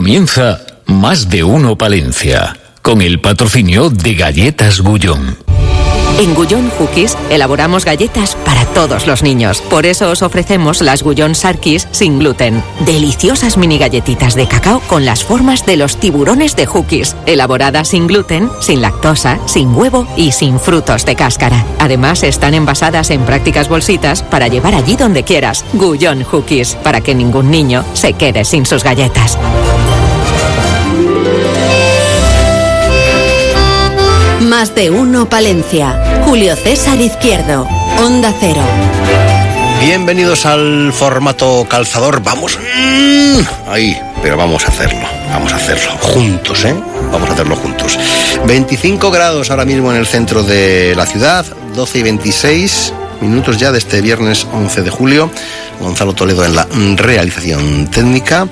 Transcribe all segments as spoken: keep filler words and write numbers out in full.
Comienza Más de Uno Palencia, con el patrocinio de Galletas Gullón. En Gullón Cookies elaboramos galletas para todos los niños. Por eso os ofrecemos las Gullón Sarkis sin gluten. Deliciosas mini galletitas de cacao con las formas de los tiburones de Cookies. Elaboradas sin gluten, sin lactosa, sin huevo y sin frutos de cáscara. Además, están envasadas en prácticas bolsitas para llevar allí donde quieras. Gullón Cookies, para que ningún niño se quede sin sus galletas. Más de Uno Palencia. Julio César Izquierdo. Onda Cero. Bienvenidos al formato calzador. Vamos. Ahí, pero vamos a hacerlo. Vamos a hacerlo juntos, ¿eh? Vamos a hacerlo juntos. veinticinco grados ahora mismo en el centro de la ciudad. doce y veintiséis minutos ya de este viernes once de julio. Gonzalo Toledo en la realización técnica.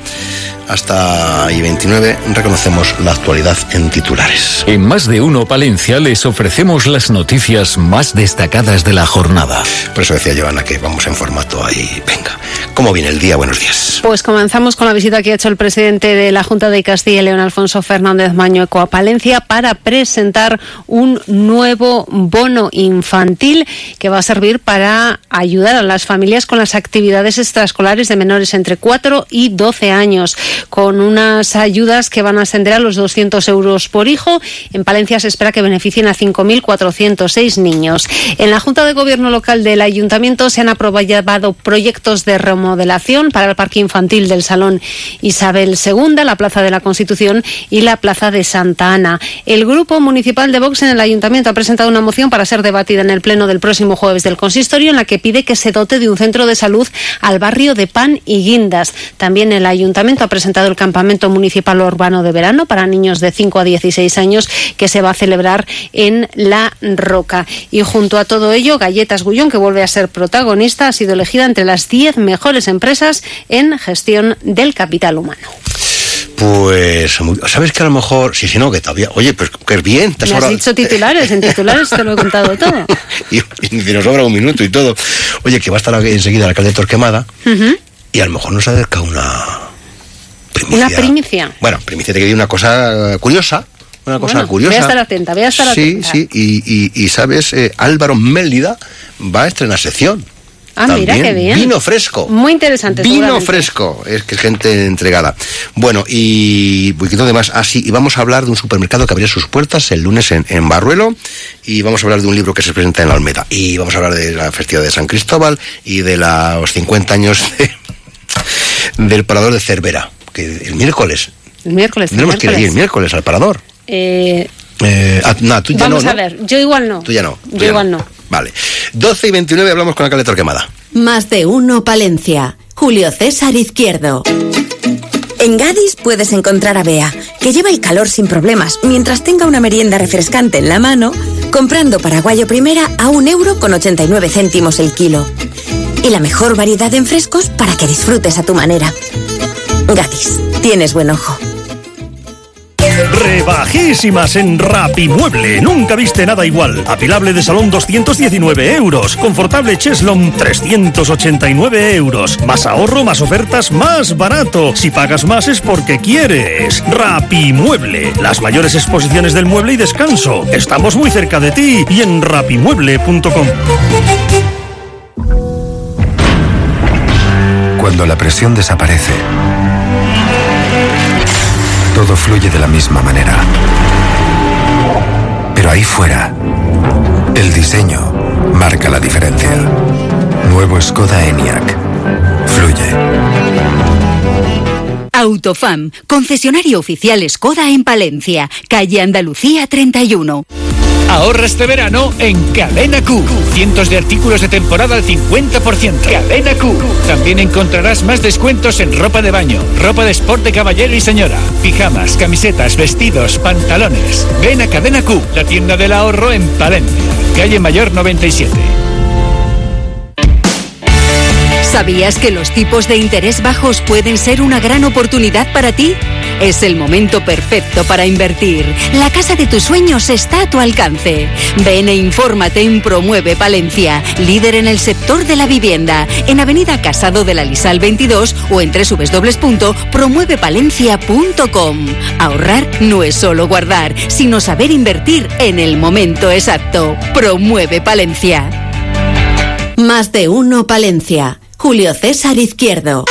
Hasta y veintinueve reconocemos la actualidad en titulares. En Más de Uno Palencia les ofrecemos las noticias más destacadas de la jornada. Por eso decía Joana que vamos en formato ahí. Venga, ¿cómo viene el día? Buenos días. Pues comenzamos con la visita que ha hecho el presidente de la Junta de Castilla y León, Alfonso Fernández Mañueco, a Palencia para presentar un nuevo bono infantil que va a servir para ayudar a las familias con las actividades extraescolares de menores entre cuatro y doce años. Con unas ayudas que van a ascender a los doscientos euros por hijo. En Palencia se espera que beneficien a cinco mil cuatrocientos seis niños. En la Junta de Gobierno Local del Ayuntamiento se han aprobado proyectos de remodelación para el parque infantil del Salón Isabel segunda, la Plaza de la Constitución y la Plaza de Santa Ana. El Grupo Municipal de Vox en el Ayuntamiento ha presentado una moción para ser debatida en el Pleno del próximo jueves del Consistorio, en la que pide que se dote de un centro de salud al barrio de Pan y Guindas. También el Ayuntamiento ha presentado el campamento municipal urbano de verano para niños de cinco a dieciséis años que se va a celebrar en La Roca. Y junto a todo ello, Galletas Gullón, que vuelve a ser protagonista, ha sido elegida entre las diez mejores empresas en gestión del capital humano. Pues, ¿sabes que a lo mejor, sí, sí, no, que todavía, oye, pues que es bien. Me has sobra... dicho titulares, en titulares te lo he contado todo. y, y nos sobra un minuto y todo. Oye, que va a estar enseguida el alcalde de Torquemada, uh-huh. y a lo mejor nos acerca una... Primicia. Una primicia. Bueno, primicia te quería una cosa curiosa. Una cosa bueno, curiosa. Voy a estar atenta, voy a estar sí, atenta. Sí, sí, y, y, y sabes, eh, Álvaro Mélida va a estrenar sección. Ah, también. Mira, qué bien. Vino fresco. Muy interesante, Vino fresco, es que es gente entregada. Bueno, y además, así, y vamos a hablar de un supermercado que abrirá sus puertas el lunes en, en Barruelo, y vamos a hablar de un libro que se presenta en la Almeda, y vamos a hablar de la festividad de San Cristóbal y de los cincuenta años de, del Parador de Cervera. Que el miércoles. El miércoles. Tenemos el que ir allí el miércoles al Parador. Eh, eh, ah, nah, tú ya vamos no, a ¿no? ver, yo igual no. Tú ya no. Tú yo ya igual no. no. Vale. doce y veintinueve hablamos con la alcalde de Torquemada. Más de Uno Palencia. Julio César Izquierdo. En Gadis puedes encontrar a Bea, que lleva el calor sin problemas, mientras tenga una merienda refrescante en la mano, comprando paraguayo primera a un euro con ochenta y nueve céntimos el kilo. Y la mejor variedad en frescos para que disfrutes a tu manera. Gadis, tienes buen ojo. Rebajísimas en Rapimueble. Nunca viste nada igual. Apilable de salón doscientos diecinueve euros. Confortable Cheslon trescientos ochenta y nueve euros. Más ahorro, más ofertas, más barato. Si pagas más es porque quieres. Rapimueble. Las mayores exposiciones del mueble y descanso. Estamos muy cerca de ti y en rapimueble punto com. Cuando la presión desaparece, todo fluye de la misma manera. Pero ahí fuera, el diseño marca la diferencia. Nuevo Skoda Enyaq. Fluye. Autofam, concesionario oficial Skoda en Palencia, calle Andalucía treinta y uno. Ahorra este verano en Cadena Q. Cientos de artículos de temporada al cincuenta por ciento. Cadena Q. También encontrarás más descuentos en ropa de baño, ropa de sport de caballero y señora, pijamas, camisetas, vestidos, pantalones. Ven a Cadena Q, la tienda del ahorro en Palencia, calle Mayor noventa y siete. ¿Sabías que los tipos de interés bajos pueden ser una gran oportunidad para ti? Es el momento perfecto para invertir. La casa de tus sueños está a tu alcance. Ven e infórmate en Promueve Palencia, líder en el sector de la vivienda, en Avenida Casado de la Lisal veintidós o en doble u doble u doble u punto promueve palencia punto com. Ahorrar no es solo guardar, sino saber invertir en el momento exacto. Promueve Palencia. Más de uno Palencia. Julio César Izquierdo.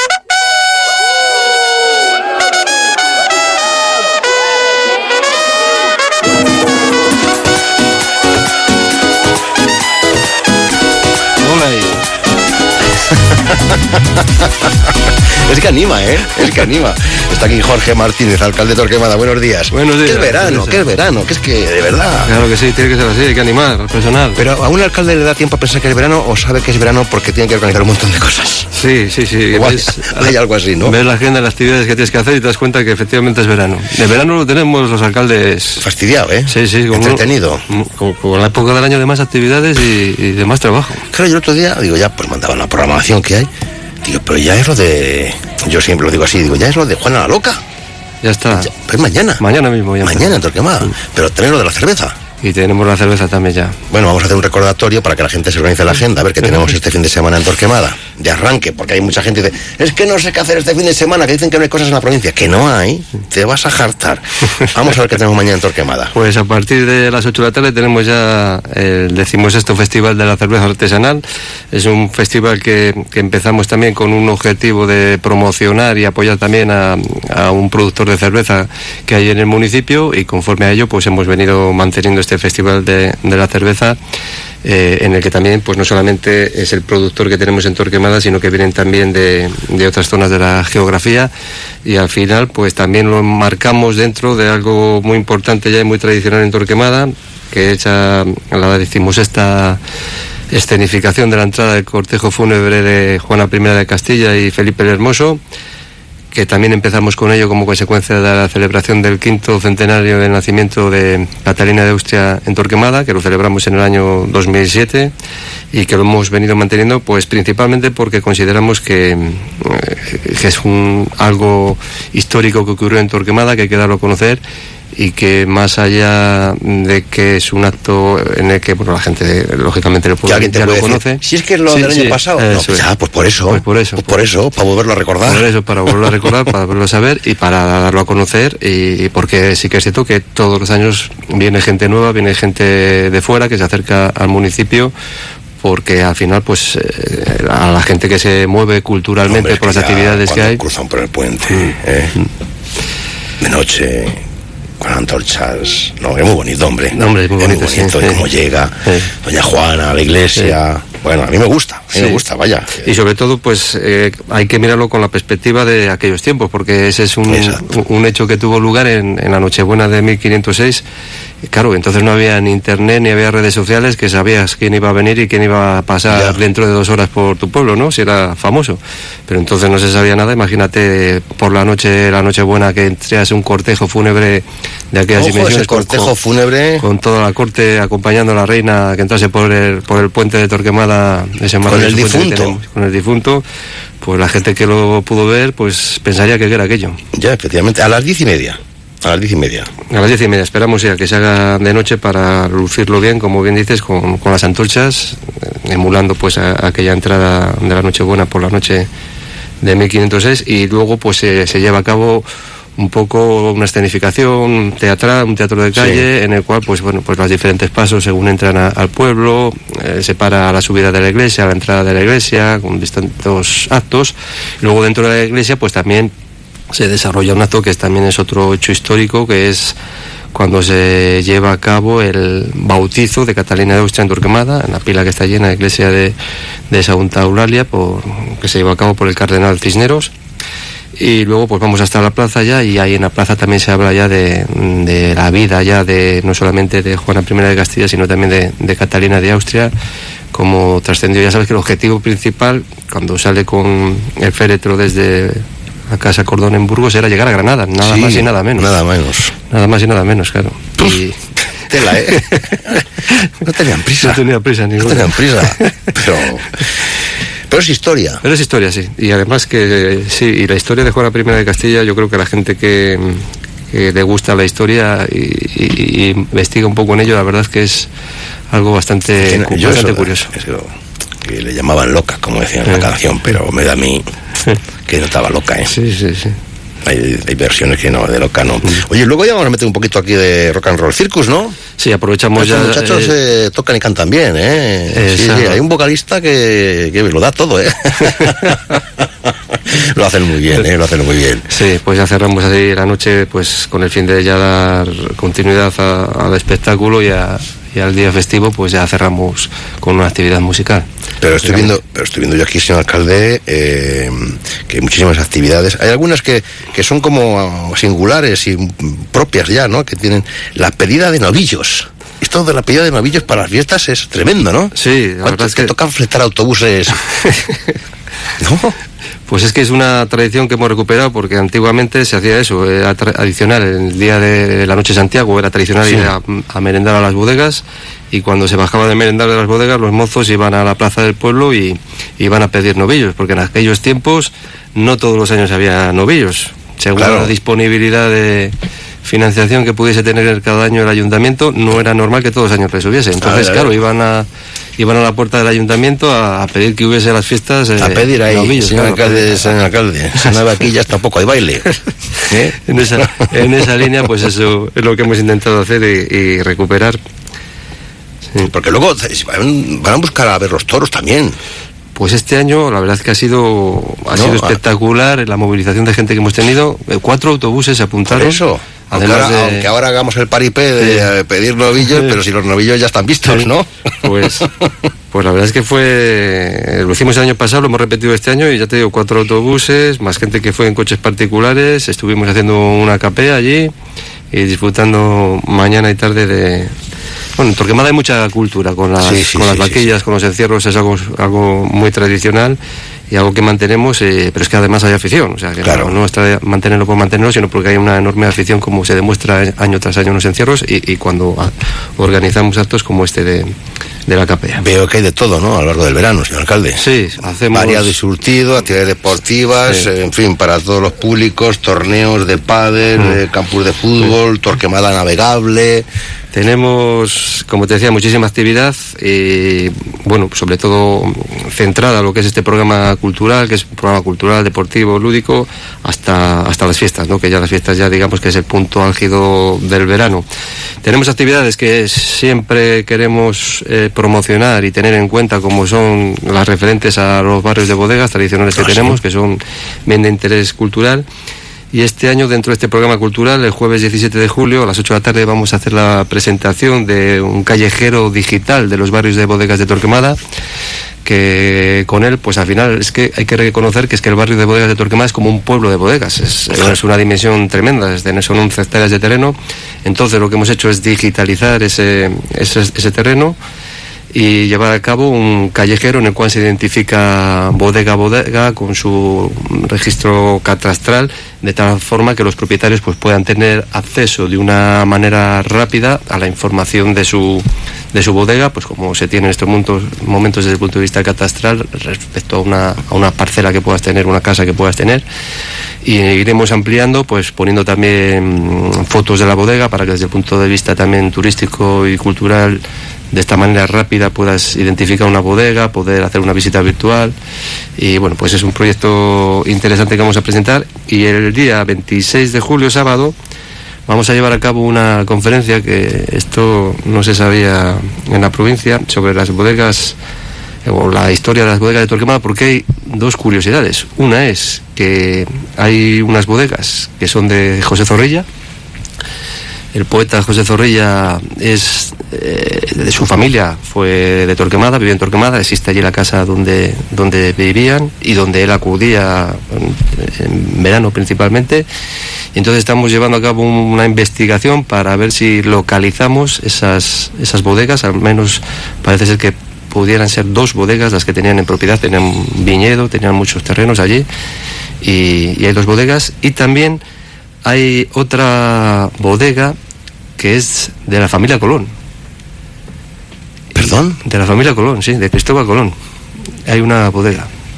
Es que anima, ¿eh? Es que anima. Está aquí Jorge Martínez, alcalde de Torquemada. Buenos días. Buenos días. ¿Qué es verano? ¿Qué es verano? Que es que, de verdad. Claro que sí, tiene que ser así, hay que animar al personal. Pero ¿a un alcalde le da tiempo a pensar que es verano o sabe que es verano porque tiene que organizar un montón de cosas? Sí, sí, sí. Igual, ves, hay algo así, ¿no? Ves la agenda, las actividades que tienes que hacer y te das cuenta que efectivamente es verano. De verano lo tenemos los alcaldes... Fastidiado, ¿eh? Sí, sí. Con entretenido. Uno, con, con la época del año de más actividades y, y de más trabajo. Claro, yo el otro día, digo, ya, pues mandaban la programación que hay. Digo, pero ya es lo de... Yo siempre lo digo así, digo, ya es lo de Juana la Loca. Ya está. Ya, pues mañana. Mañana mismo ya. Mañana en Torquemada. Mm. Pero tenés lo de la cerveza. Y tenemos la cerveza también ya. Bueno, vamos a hacer un recordatorio para que la gente se organice la agenda, a ver qué tenemos este fin de semana en Torquemada. De arranque, porque hay mucha gente que dice, es que no sé qué hacer este fin de semana, que dicen que no hay cosas en la provincia. Que no hay, te vas a jartar. Vamos a ver qué tenemos mañana en Torquemada. Pues a partir de las ocho de la tarde tenemos ya el decimosexto Festival de la Cerveza Artesanal. Es un festival que, que empezamos también con un objetivo de promocionar y apoyar también a, a un productor de cerveza que hay en el municipio, y conforme a ello pues hemos venido manteniendo este festival de, de la cerveza, eh, en el que también pues no solamente es el productor que tenemos en Torquemada, sino que vienen también de, de otras zonas de la geografía, y al final pues también lo marcamos dentro de algo muy importante ya y muy tradicional en Torquemada, que es la decimosexta escenificación de la entrada del cortejo fúnebre de Juana primera de Castilla y Felipe el Hermoso, que también empezamos con ello como consecuencia de la celebración del quinto centenario del nacimiento de Catalina de Austria en Torquemada, que lo celebramos en el año dos mil siete y que lo hemos venido manteniendo pues principalmente porque consideramos que, que es un, algo histórico que ocurrió en Torquemada, que hay que darlo a conocer, y que más allá de que es un acto en el que bueno, la gente lógicamente lo, puede, ya lo conoce. Decir, si es que es lo sí, del año sí, pasado, no, pues ya, pues por eso, pues por eso, pues por eso, para volverlo a recordar. Por eso, para volverlo a recordar, para volverlo a saber y para darlo a conocer, y, y porque sí que es cierto que todos los años viene gente nueva, viene gente de fuera que se acerca al municipio, porque al final pues eh, a la gente que se mueve culturalmente Hombre, por las actividades que hay, cruzan por el puente, mm. eh, mm. de noche con antorchas, no, es muy bonito, hombre. No, hombre, es muy bonito, es muy bonito, sí, y cómo sí. llega sí. doña Juana a la iglesia. Sí. Bueno, a mí me gusta, a mí sí. me gusta, vaya. Y sobre todo, pues, eh, hay que mirarlo con la perspectiva de aquellos tiempos, porque ese es un, un hecho que tuvo lugar en, en la Nochebuena de mil quinientos seis. Claro, entonces no había ni internet ni había redes sociales, que sabías quién iba a venir y quién iba a pasar ya. dentro de dos horas por tu pueblo, ¿no? Si era famoso. Pero entonces no se sabía nada. Imagínate por la noche, la Nochebuena, que entras un cortejo fúnebre de aquellas Ojo, dimensiones. Ese cortejo con, fúnebre. Con toda la corte acompañando a la reina que entrase por el, por el puente de Torquemada. Ese con el difunto. Tenemos, con el difunto. Pues la gente que lo pudo ver, pues pensaría que era aquello. Ya, efectivamente. A las diez y media. A las diez y media. A las diez y media. Esperamos ya que se haga de noche para lucirlo bien, como bien dices, con, con las antorchas, emulando pues a, a aquella entrada de la Nochebuena por la noche de mil quinientos seis, y luego pues se, se lleva a cabo un poco una escenificación teatral, un teatro de calle, sí. en el cual pues bueno pues los diferentes pasos según entran a, al pueblo, eh, se para a la subida de la iglesia, a la entrada de la iglesia, con distintos actos. Luego dentro de la iglesia pues también se desarrolla un acto que es, también es otro hecho histórico, que es cuando se lleva a cabo el bautizo de Catalina de Austria en Torquemada, en la pila que está llena, la iglesia de, de Santa Eulalia, por, que se lleva a cabo por el cardenal Cisneros. Y luego pues vamos hasta la plaza ya, y ahí en la plaza también se habla ya de, de la vida ya de no solamente de Juana primera de Castilla, sino también de, de Catalina de Austria, como trascendió. Ya sabes que el objetivo principal, cuando sale con el féretro desde a Casa Cordón en Burgos, era llegar a Granada, nada sí, más y nada menos. Nada menos. Nada más y nada menos, claro. Y... Tela, ¿eh? No tenían prisa. No tenían prisa ninguna. No tenían prisa. Pero... Pero Pero es historia. Pero es historia, sí. Y además que, sí, y la historia de Juana I de Castilla, yo creo que la gente que, que le gusta la historia y, y, y investiga un poco en ello, la verdad es que es algo bastante, sí, bastante eso, curioso. Eso, que le llamaban loca, como decían en la canción, pero me da a mí que no estaba loca, ¿eh? Sí, sí, sí. Hay, hay versiones que no, de loca no. Oye, luego ya vamos a meter un poquito aquí de rock and roll circus, ¿no? Sí, aprovechamos Estos ya... Los muchachos eh, eh, tocan y cantan bien, ¿eh? Sí, sí, hay un vocalista que, que lo da todo, ¿eh? Lo hacen muy bien, ¿eh? Lo hacen muy bien. Sí, pues ya cerramos así la noche, pues con el fin de ya dar continuidad a, al espectáculo y, a, y al día festivo, pues ya cerramos con una actividad musical. Pero estoy viendo, pero estoy viendo yo aquí, señor alcalde, eh, que hay muchísimas actividades. Hay algunas que, que son como singulares y propias ya, ¿no? Que tienen la pedida de novillos. Esto de la pedida de novillos para las fiestas es tremendo, ¿no? Sí, la verdad es que... que tocan fletar autobuses. ¿No? Pues es que es una tradición que hemos recuperado porque antiguamente se hacía eso, era tradicional, el día de la noche de Santiago era tradicional sí. ir a, a merendar a las bodegas, y cuando se bajaba de merendar de las bodegas los mozos iban a la plaza del pueblo y iban a pedir novillos, porque en aquellos tiempos no todos los años había novillos, según claro. la disponibilidad de financiación que pudiese tener cada año el ayuntamiento, no era normal que todos los años les hubiese, entonces claro, iban a iban a la puerta del ayuntamiento a, a pedir que hubiese las fiestas eh, a pedir ahí, novillos, señor claro, alcalde, señor alcalde, si no hay vaquillas tampoco hay baile. ¿Eh? en, esa, en esa línea pues eso es lo que hemos intentado hacer y, y recuperar. Sí. Porque luego van, van a buscar a ver los toros también. Pues este año la verdad es que ha sido ha no, sido espectacular la movilización de gente que hemos tenido. Cuatro autobuses se apuntaron. Por eso. Además aunque, ahora, de... aunque ahora hagamos el paripé de sí. pedir novillos, sí. pero si los novillos ya están vistos, ¿no? Pues, pues la verdad es que fue... Lo hicimos el año pasado, lo hemos repetido este año, y ya te digo, cuatro autobuses, más gente que fue en coches particulares, estuvimos haciendo una capea allí y disfrutando mañana y tarde de... Bueno, en Torquemada hay mucha cultura con las, sí, sí, con las sí, vaquillas, sí. con los encierros, es algo, algo muy tradicional y algo que mantenemos, eh, pero es que además hay afición, o sea, que claro. no, no está mantenerlo por mantenerlo, sino porque hay una enorme afición, como se demuestra año tras año en los encierros y, y cuando a, organizamos actos como este de, de la capea. Veo que hay de todo, ¿no?, a lo largo del verano, señor alcalde. Sí, hacemos... Variado y surtido, actividades deportivas, sí. en fin, para todos los públicos, torneos de pádel, mm. eh, campus de fútbol, sí. Torquemada navegable... Tenemos, como te decía, muchísima actividad y, bueno, sobre todo centrada en lo que es este programa cultural, que es un programa cultural, deportivo, lúdico, hasta, hasta las fiestas, ¿no? Que ya las fiestas ya digamos que es el punto álgido del verano. Tenemos actividades que siempre queremos eh, promocionar y tener en cuenta, como son las referentes a los barrios de bodegas tradicionales que ah, tenemos, sí. que son bien de interés cultural. Y este año, dentro de este programa cultural, el jueves diecisiete de julio, a las ocho de la tarde, vamos a hacer la presentación de un callejero digital de los barrios de bodegas de Torquemada, que con él, pues al final, es que hay que reconocer que es que el barrio de bodegas de Torquemada es como un pueblo de bodegas, es, es una dimensión tremenda, es de, son once hectáreas de terreno. Entonces lo que hemos hecho es digitalizar ese, ese, ese terreno y llevar a cabo un callejero en el cual se identifica bodega a bodega con su registro catastral, de tal forma que los propietarios pues puedan tener acceso de una manera rápida a la información de su de su bodega, pues como se tiene en estos momentos, momentos desde el punto de vista catastral respecto a una, a una parcela que puedas tener, una casa que puedas tener, y iremos ampliando, pues poniendo también fotos de la bodega para que desde el punto de vista también turístico y cultural, de esta manera rápida puedas identificar una bodega, poder hacer una visita virtual. Y bueno, pues es un proyecto interesante que vamos a presentar. Y el día veintiséis de julio, sábado, vamos a llevar a cabo una conferencia que esto no se sabía en la provincia, sobre las bodegas o la historia de las bodegas de Torquemada, porque hay dos curiosidades. Una es que hay unas bodegas que son de José Zorrilla. El poeta José Zorrilla es eh, de su familia, fue de Torquemada, vivía en Torquemada, existe allí la casa donde, donde vivían y donde él acudía en, en verano principalmente. Y entonces estamos llevando a cabo una investigación para ver si localizamos esas, esas bodegas, al menos parece ser que pudieran ser dos bodegas las que tenían en propiedad, tenían un viñedo, tenían muchos terrenos allí y, y hay dos bodegas. Y también hay otra bodega que es de la familia Colón. ¿Perdón? De la familia Colón, sí, de Cristóbal Colón. Hay una bodega.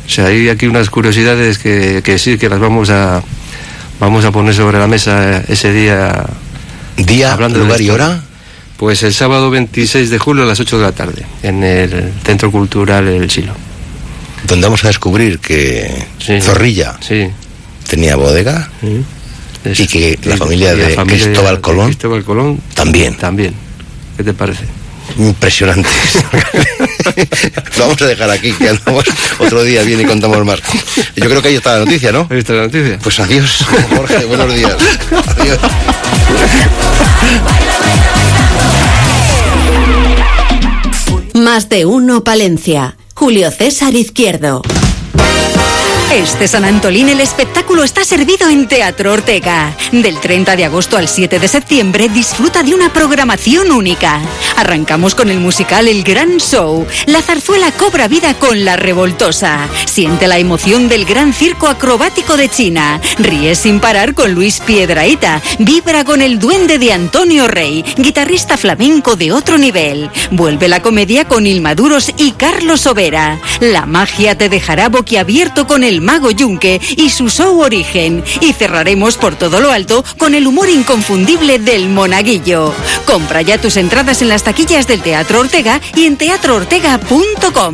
O sea, hay aquí unas curiosidades que, que sí, que las vamos a vamos a poner sobre la mesa ese día. ¿Día, hablando lugar y hora? Pues el sábado veintiséis de julio a las ocho de la tarde, en el Centro Cultural El Silo. Donde vamos a descubrir que sí, Zorrilla sí. tenía bodega sí. Es, y que la familia, y la de, familia Cristóbal de Colón, Cristóbal Colón también. También. ¿Qué te parece? Impresionante. Lo vamos a dejar aquí, que andamos otro día bien y contamos más. Yo creo que ahí está la noticia, ¿no? Ahí está la noticia. Pues adiós, Jorge, buenos días. Adiós. Más de uno Palencia. Julio César Izquierdo. Este San Antolín el espectáculo está servido en Teatro Ortega. Del treinta de agosto al siete de septiembre disfruta de una programación única. Arrancamos con el musical El Gran Show. La zarzuela cobra vida con La Revoltosa. Siente la emoción del gran circo acrobático de China. Ríe sin parar con Luis Piedrahita. Vibra con el duende de Antonio Rey, guitarrista flamenco de otro nivel. Vuelve la comedia con Ilmaduros y Carlos Sobera. La magia te dejará boquiabierto con el Mago Yunque y su show Origen. Y cerraremos por todo lo alto con el humor inconfundible del Monaguillo. Compra ya tus entradas en las taquillas del Teatro Ortega y en teatro ortega punto com.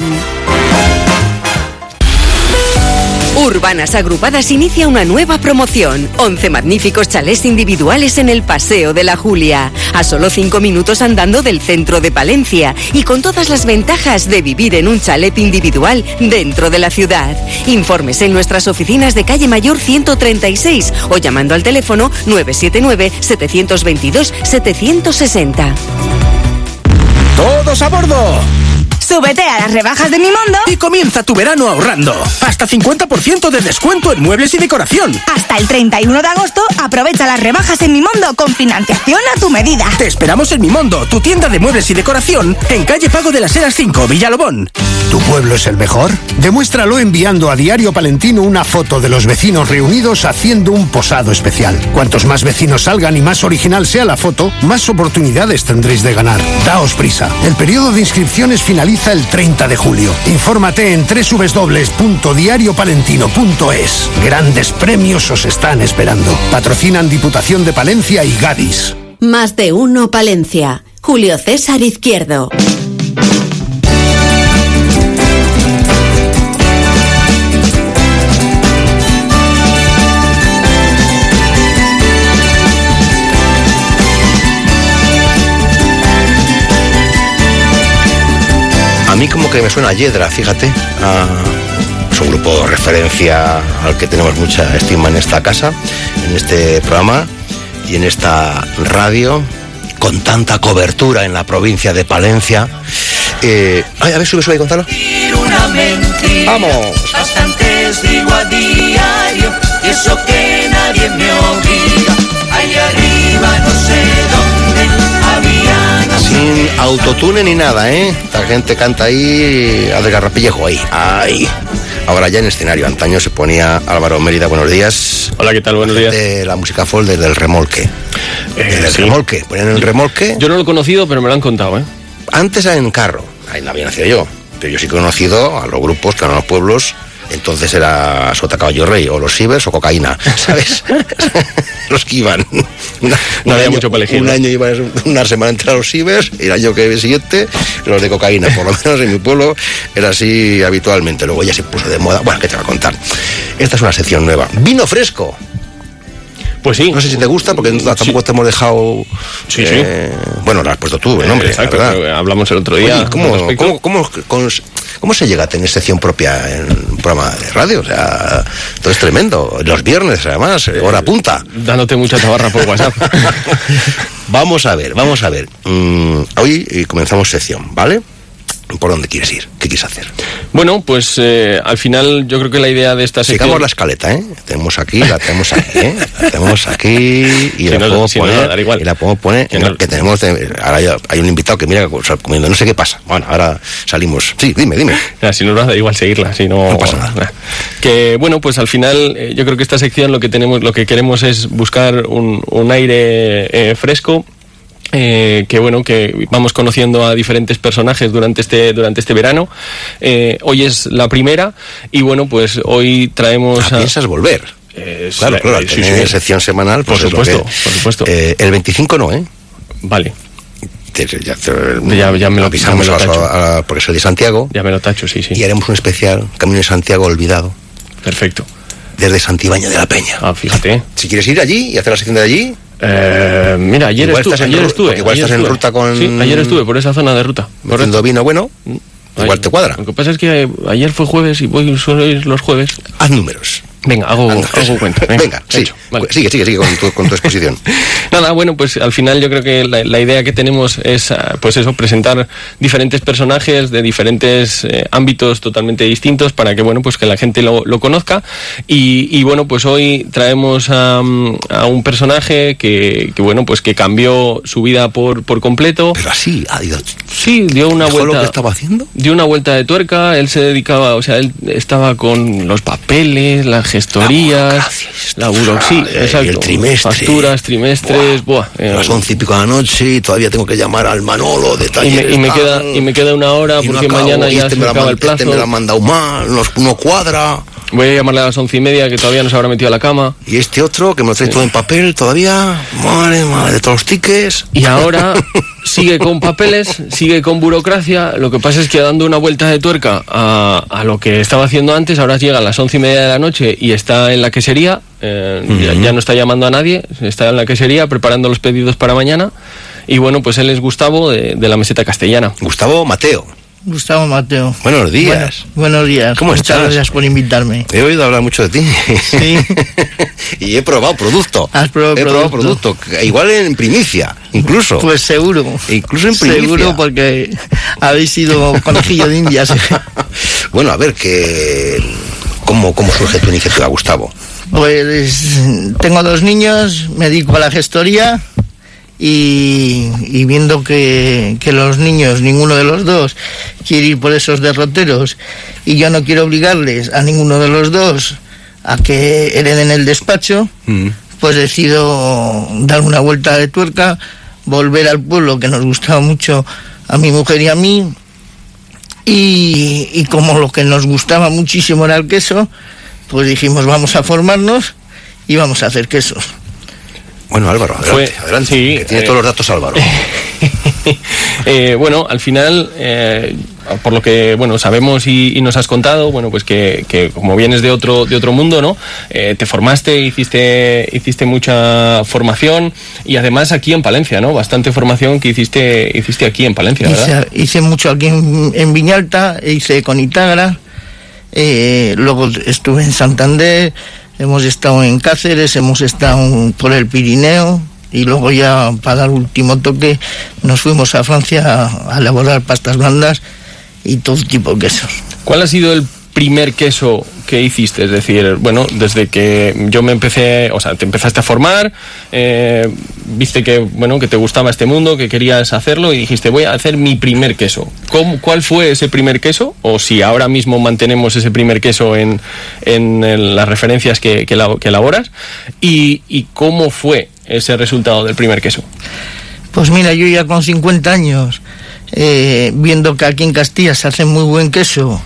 Urbanas Agrupadas inicia una nueva promoción. once magníficos chalés individuales en el Paseo de la Julia. A solo cinco minutos andando del centro de Palencia. Y con todas las ventajas de vivir en un chalet individual dentro de la ciudad. Informes en nuestras oficinas de Calle Mayor ciento treinta y seis o llamando al teléfono nueve siete nueve, siete dos dos, siete seis cero. ¡Todos a bordo! Súbete a las rebajas de Mimondo y comienza tu verano ahorrando. Hasta cincuenta por ciento de descuento en muebles y decoración. Hasta el treinta y uno de agosto aprovecha las rebajas en Mimondo con financiación a tu medida. Te esperamos en Mimondo, tu tienda de muebles y decoración, en calle Pago de las Heras cinco, Villalobón. ¿Tu pueblo es el mejor? Demuéstralo enviando a Diario Palentino una foto de los vecinos reunidos haciendo un posado especial. Cuantos más vecinos salgan y más original sea la foto, más oportunidades tendréis de ganar. Daos prisa. El periodo de inscripciones finaliza el treinta de julio. Infórmate en doble u doble u doble u punto diario palentino punto es. Grandes premios os están esperando. Patrocinan Diputación de Palencia y Gadis. Más de uno Palencia. Julio César Izquierdo. A mí como que me suena a Yedra, fíjate. A... Es un grupo de referencia al que tenemos mucha estima en esta casa, en este programa y en esta radio, con tanta cobertura en la provincia de Palencia. Eh... Ay, a ver, sube, sube, Gonzalo. ¡Vamos! Bastantes digo a diario, y eso que nadie me obliga. Ahí arriba no sé dónde había... Sin autotune ni nada, ¿eh? La gente canta ahí a desgarrapellejo ahí. ¡Ay! Ahora ya en escenario. Antaño se ponía Álvaro Mérida, buenos días. Hola, ¿qué tal? Buenos días. De la música folk desde el remolque. Eh, desde el sí. remolque. Ponían el remolque. Yo no lo he conocido, pero me lo han contado, ¿eh? Antes en carro. Ahí no había nacido yo. Pero yo sí que he conocido a los grupos que eran los pueblos. Entonces era Sota Caballo Rey, o los Cibers o cocaína, ¿sabes? Los que iban. Una, no había año, mucho para elegir. Un ¿no? año iban una semana entre los Cibers y el año que siguiente los de cocaína. Por lo menos en mi pueblo era así habitualmente. Luego ya se puso de moda. Bueno, ¿qué te voy a contar? Esta es una sección nueva. Vino fresco. Pues sí. No sé si te gusta, porque tampoco sí. te hemos dejado... Sí, eh, sí. Bueno, lo has puesto tú, el nombre, eh, exacto, ¿verdad? Hablamos el otro día. Oye, ¿cómo, ¿cómo, cómo, cómo, ¿Cómo se llega a tener sección propia en un programa de radio? O sea, todo es tremendo. Los viernes, además, hora punta. Dándote mucha tabarra por WhatsApp. Vamos a ver, vamos a ver. Mm, hoy comenzamos sección, ¿vale? ¿Por dónde quieres ir? ¿Qué quieres hacer? Bueno, pues eh, al final yo creo que la idea de esta sección... Sigamos la escaleta, ¿eh? Tenemos aquí, la tenemos aquí, ¿eh? La tenemos aquí y si la no, podemos si poner... no, dar igual. Y la podemos poner... Que, no, que tenemos... De, ahora hay, hay un invitado que mira comiendo, no sé qué pasa. Bueno, ahora salimos... Sí, dime, dime. Nah, si no nos da igual seguirla, si no... No pasa nada. Nah. Que, bueno, pues al final eh, yo creo que esta sección lo que tenemos, lo que queremos es buscar un, un aire eh, fresco Eh, que bueno, que vamos conociendo a diferentes personajes durante este durante este verano. Eh, hoy es la primera y bueno, pues hoy traemos ah, a... ¿Piensas volver? Eh, claro, claro, al sí, tener sí. sección semanal, pues por supuesto, es lo que... por supuesto. Eh, el veinticinco no, ¿eh? Vale. Te, ya, te, ya, ya me lo avisamos ya me lo a, a, a, porque soy de Santiago. Ya me lo tacho, sí, sí. Y haremos un especial Camino de Santiago olvidado. Perfecto. Desde Santibáñez de la Peña. Ah, fíjate. Si quieres ir allí y hacer la sección de allí. Eh, mira, ayer, igual estu- estás en ayer ru- estuve. Igual ayer estás estuve. en ruta con. Sí, ayer estuve por esa zona de ruta. Metiendo vino bueno. Igual te cuadra. Lo que pasa es que ayer fue jueves y voy suelo ir los jueves. Haz números. Venga, hago, hago cuenta. Venga, Venga sí. Vale. Sigue, sigue, sigue con tu, con tu exposición. Nada, bueno, pues al final yo creo que la, la idea que tenemos es, pues eso, presentar diferentes personajes de diferentes eh, ámbitos totalmente distintos para que, bueno, pues que la gente lo, lo conozca. Y, y bueno, pues hoy traemos a, a un personaje que, que, bueno, pues que cambió su vida por, por completo. Pero así, ha ido. Sí, dio una ¿Dejó vuelta. lo que estaba haciendo? Dio una vuelta de tuerca, él se dedicaba, o sea, él estaba con los papeles, las gestorías, la burocracia, sí, exacto, el trimestre, facturas, trimestres, buah, buah eh, a las once y pico de la noche y todavía tengo que llamar al Manolo de talleres. Y me, y me queda y me queda una hora porque no acabo, mañana ya este se me acaba la, el plazo. Este me lo ha mandado mal, no, no cuadra. Voy a llamarle a las once y media que todavía no se habrá metido a la cama. Y este otro que me lo trae sí. todo en papel todavía, madre, madre de todos los tickets. Y ahora sigue con papeles, sigue con burocracia. Lo que pasa es que dando una vuelta de tuerca a, a lo que estaba haciendo antes, ahora llega a las once y media de la noche y está en la quesería. Eh, uh-huh. ya, ya no está llamando a nadie, está en la quesería preparando los pedidos para mañana. Y bueno, pues él es Gustavo de, de la Meseta Castellana. Gustavo Mateo. Gustavo Mateo. Buenos días. Bueno, buenos días. ¿Cómo Muchas estás? Muchas gracias por invitarme. He oído hablar mucho de ti. Sí. Y he probado producto. ¿Has probado he producto? probado producto. Igual en primicia, incluso. Pues seguro. Incluso en primicia. Seguro porque habéis sido conejillo de indias. Bueno, a ver, que ¿cómo, cómo surge tu iniciativa, Gustavo? Pues tengo dos niños, me dedico a la gestoría. Y, y viendo que, que los niños, ninguno de los dos quiere ir por esos derroteros y yo no quiero obligarles a ninguno de los dos a que hereden el despacho, mm. pues decido dar una vuelta de tuerca, volver al pueblo que nos gustaba mucho a mi mujer y a mí, y, y como lo que nos gustaba muchísimo era el queso, pues dijimos vamos a formarnos y vamos a hacer quesos. Bueno, Álvaro, adelante, Fue, adelante, sí, que tiene eh, todos los datos Álvaro. eh, bueno, al final, eh, por lo que bueno sabemos y, y nos has contado, bueno, pues que, que como vienes de otro de otro mundo, ¿no? Eh, te formaste, hiciste hiciste mucha formación y además aquí en Palencia, ¿no? Bastante formación que hiciste hiciste aquí en Palencia, ¿verdad? Hice, hice mucho aquí en, en Viñalta, hice con Itagra, eh, luego estuve en Santander. Hemos estado en Cáceres, hemos estado por el Pirineo y luego ya para dar último toque nos fuimos a Francia a, a elaborar pastas blandas y todo tipo de quesos. ¿Cuál ha sido el primer queso que hiciste? Es decir, bueno, desde que yo me empecé, o sea, te empezaste a formar, eh, viste que, bueno, que te gustaba este mundo, que querías hacerlo y dijiste, voy a hacer mi primer queso. ¿Cómo, ¿Cuál fue ese primer queso? O si ahora mismo mantenemos ese primer queso en, en, en las referencias que, que, que elaboras. Y, ¿Y cómo fue ese resultado del primer queso? Pues mira, yo ya con cincuenta años, eh, viendo que aquí en Castilla se hace muy buen queso,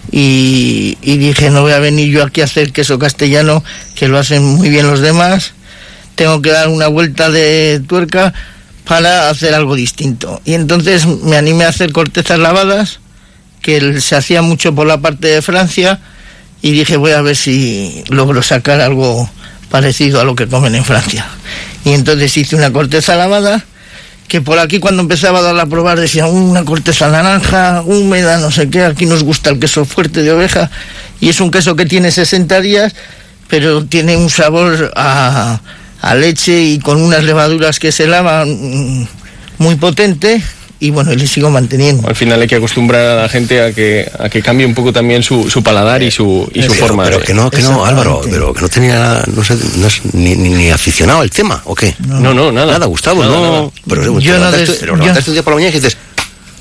Y, y dije, no voy a venir yo aquí a hacer queso castellano, que lo hacen muy bien los demás, tengo que dar una vuelta de tuerca para hacer algo distinto. Y entonces me animé a hacer cortezas lavadas, que se hacía mucho por la parte de Francia, y dije, voy a ver si logro sacar algo parecido a lo que comen en Francia. Y entonces hice una corteza lavada, que por aquí cuando empezaba a darla a probar decían una corteza naranja, húmeda, no sé qué, aquí nos gusta el queso fuerte de oveja, y es un queso que tiene sesenta días, pero tiene un sabor a, a leche y con unas levaduras que se lavan muy potente, y bueno, y le sigo manteniendo. Al final hay que acostumbrar a la gente a que a que cambie un poco también su, su paladar y su y su pero, forma. Pero de... que no, que no, Álvaro, pero que no tenía, no sé, no es ni, ni, ni aficionado al tema, ¿o qué? No, no, no nada. Nada, Gustavo, nada, no. Nada. Pero yo te no levantaste, des, te levantaste yo... un día por la mañana y dices,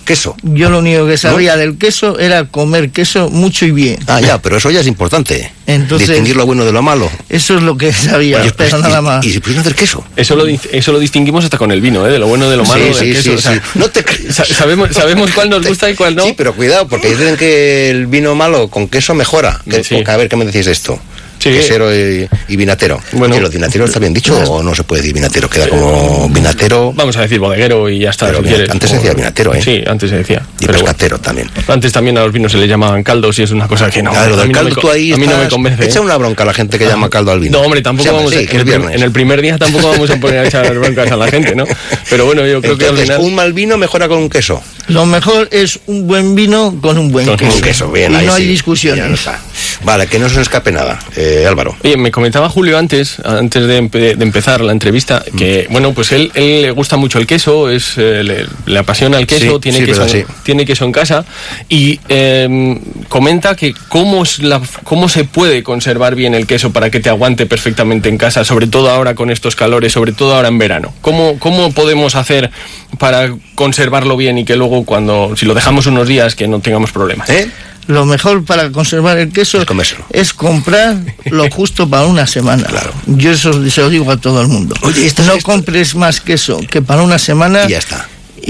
queso. Yo lo único que sabía ¿No? del queso era comer queso mucho y bien. Ah, ya, pero eso ya es importante. Entonces, distinguir lo bueno de lo malo. Eso es lo que sabía, Oye, pero pues, nada y, más. Y, y se puede hacer queso. Eso lo, eso lo distinguimos hasta con el vino, ¿eh? De lo bueno, de lo malo, Sí, del sí, queso. sí, o sea, sí. No te crees. sa- sabemos, sabemos cuál nos gusta y cuál no. Sí, pero cuidado, porque dicen que el vino malo con queso mejora. Que, Sí. A ver, ¿qué me decís de esto? Sí. Quesero y, y vinatero. Bueno. Oye, ¿los vinateros está bien dicho o no se puede decir vinatero? Queda como vinatero. Vamos a decir bodeguero y ya está, Pero si vina- quieres. antes se O- decía vinatero, ¿eh? Sí, antes se decía. Y Pero pescatero también. bueno, antes también a los vinos se les llamaban caldos y es una cosa que no. Claro, a del mí no caldo me co- tú ahí a mí no me estás- convence. Echa ¿eh? una bronca a la gente que llama caldo al vino. No, hombre, tampoco Sí, vamos sí, a, que en, es el prim- viernes. en el primer día tampoco vamos a poner a echar broncas a la gente, ¿no? Pero bueno, yo creo que al Entonces, final. un mal vino mejora con un queso. Lo mejor es un buen vino con un buen Con queso. un queso, bien, y ahí no hay sí. discusiones. Ya no está. Vale, que no se nos escape nada. Eh, Álvaro. Oye, me comentaba Julio antes, antes de, empe- de empezar la entrevista, que, bueno, pues él, él le gusta mucho el queso, es eh, le, le apasiona el queso, Sí, tiene, sí, queso, verdad, en- sí. tiene queso en casa y eh, comenta que cómo, es la, cómo se puede conservar bien el queso para que te aguante perfectamente en casa, sobre todo ahora con estos calores, sobre todo ahora en verano. ¿Cómo, cómo podemos hacer para conservarlo bien y que luego cuando, si lo dejamos unos días, que no tengamos problemas? ¿Eh? Lo mejor para conservar el queso es, es comprar lo justo para una semana. Claro. Yo eso se lo digo a todo el mundo. Oye, esto- no esto- compres más queso que para una semana. Y ya está.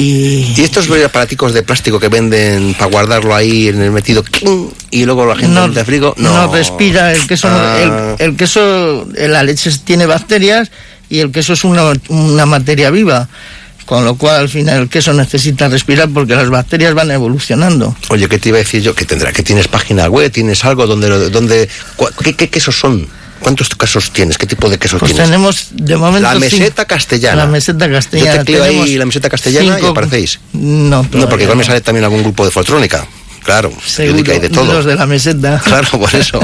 Y, Y estos aparaticos de plástico que venden para guardarlo ahí en el metido ¡cling! Y luego la gente no, de frigo, no. no respira el queso. no- Ah. el, el queso, la leche tiene bacterias y el queso es una, una materia viva. Con lo cual, al final, el queso necesita respirar porque las bacterias van evolucionando. Oye, ¿qué te iba a decir yo? ¿Qué tendrá? ¿Que tienes página web? ¿Tienes algo donde... donde cua- ¿qué, qué quesos son? ¿Cuántos quesos tienes? ¿Qué tipo de quesos Pues tienes? tenemos, de momento... La meseta cinco- castellana. La meseta castellana. Yo te clico Tenemos ahí la meseta castellana cinco- y aparecéis. No, No, porque todavía igual me no. sale también algún grupo de Foltrónica. Claro, Seguro, periódica y de todo. los de la meseta. Claro, por eso.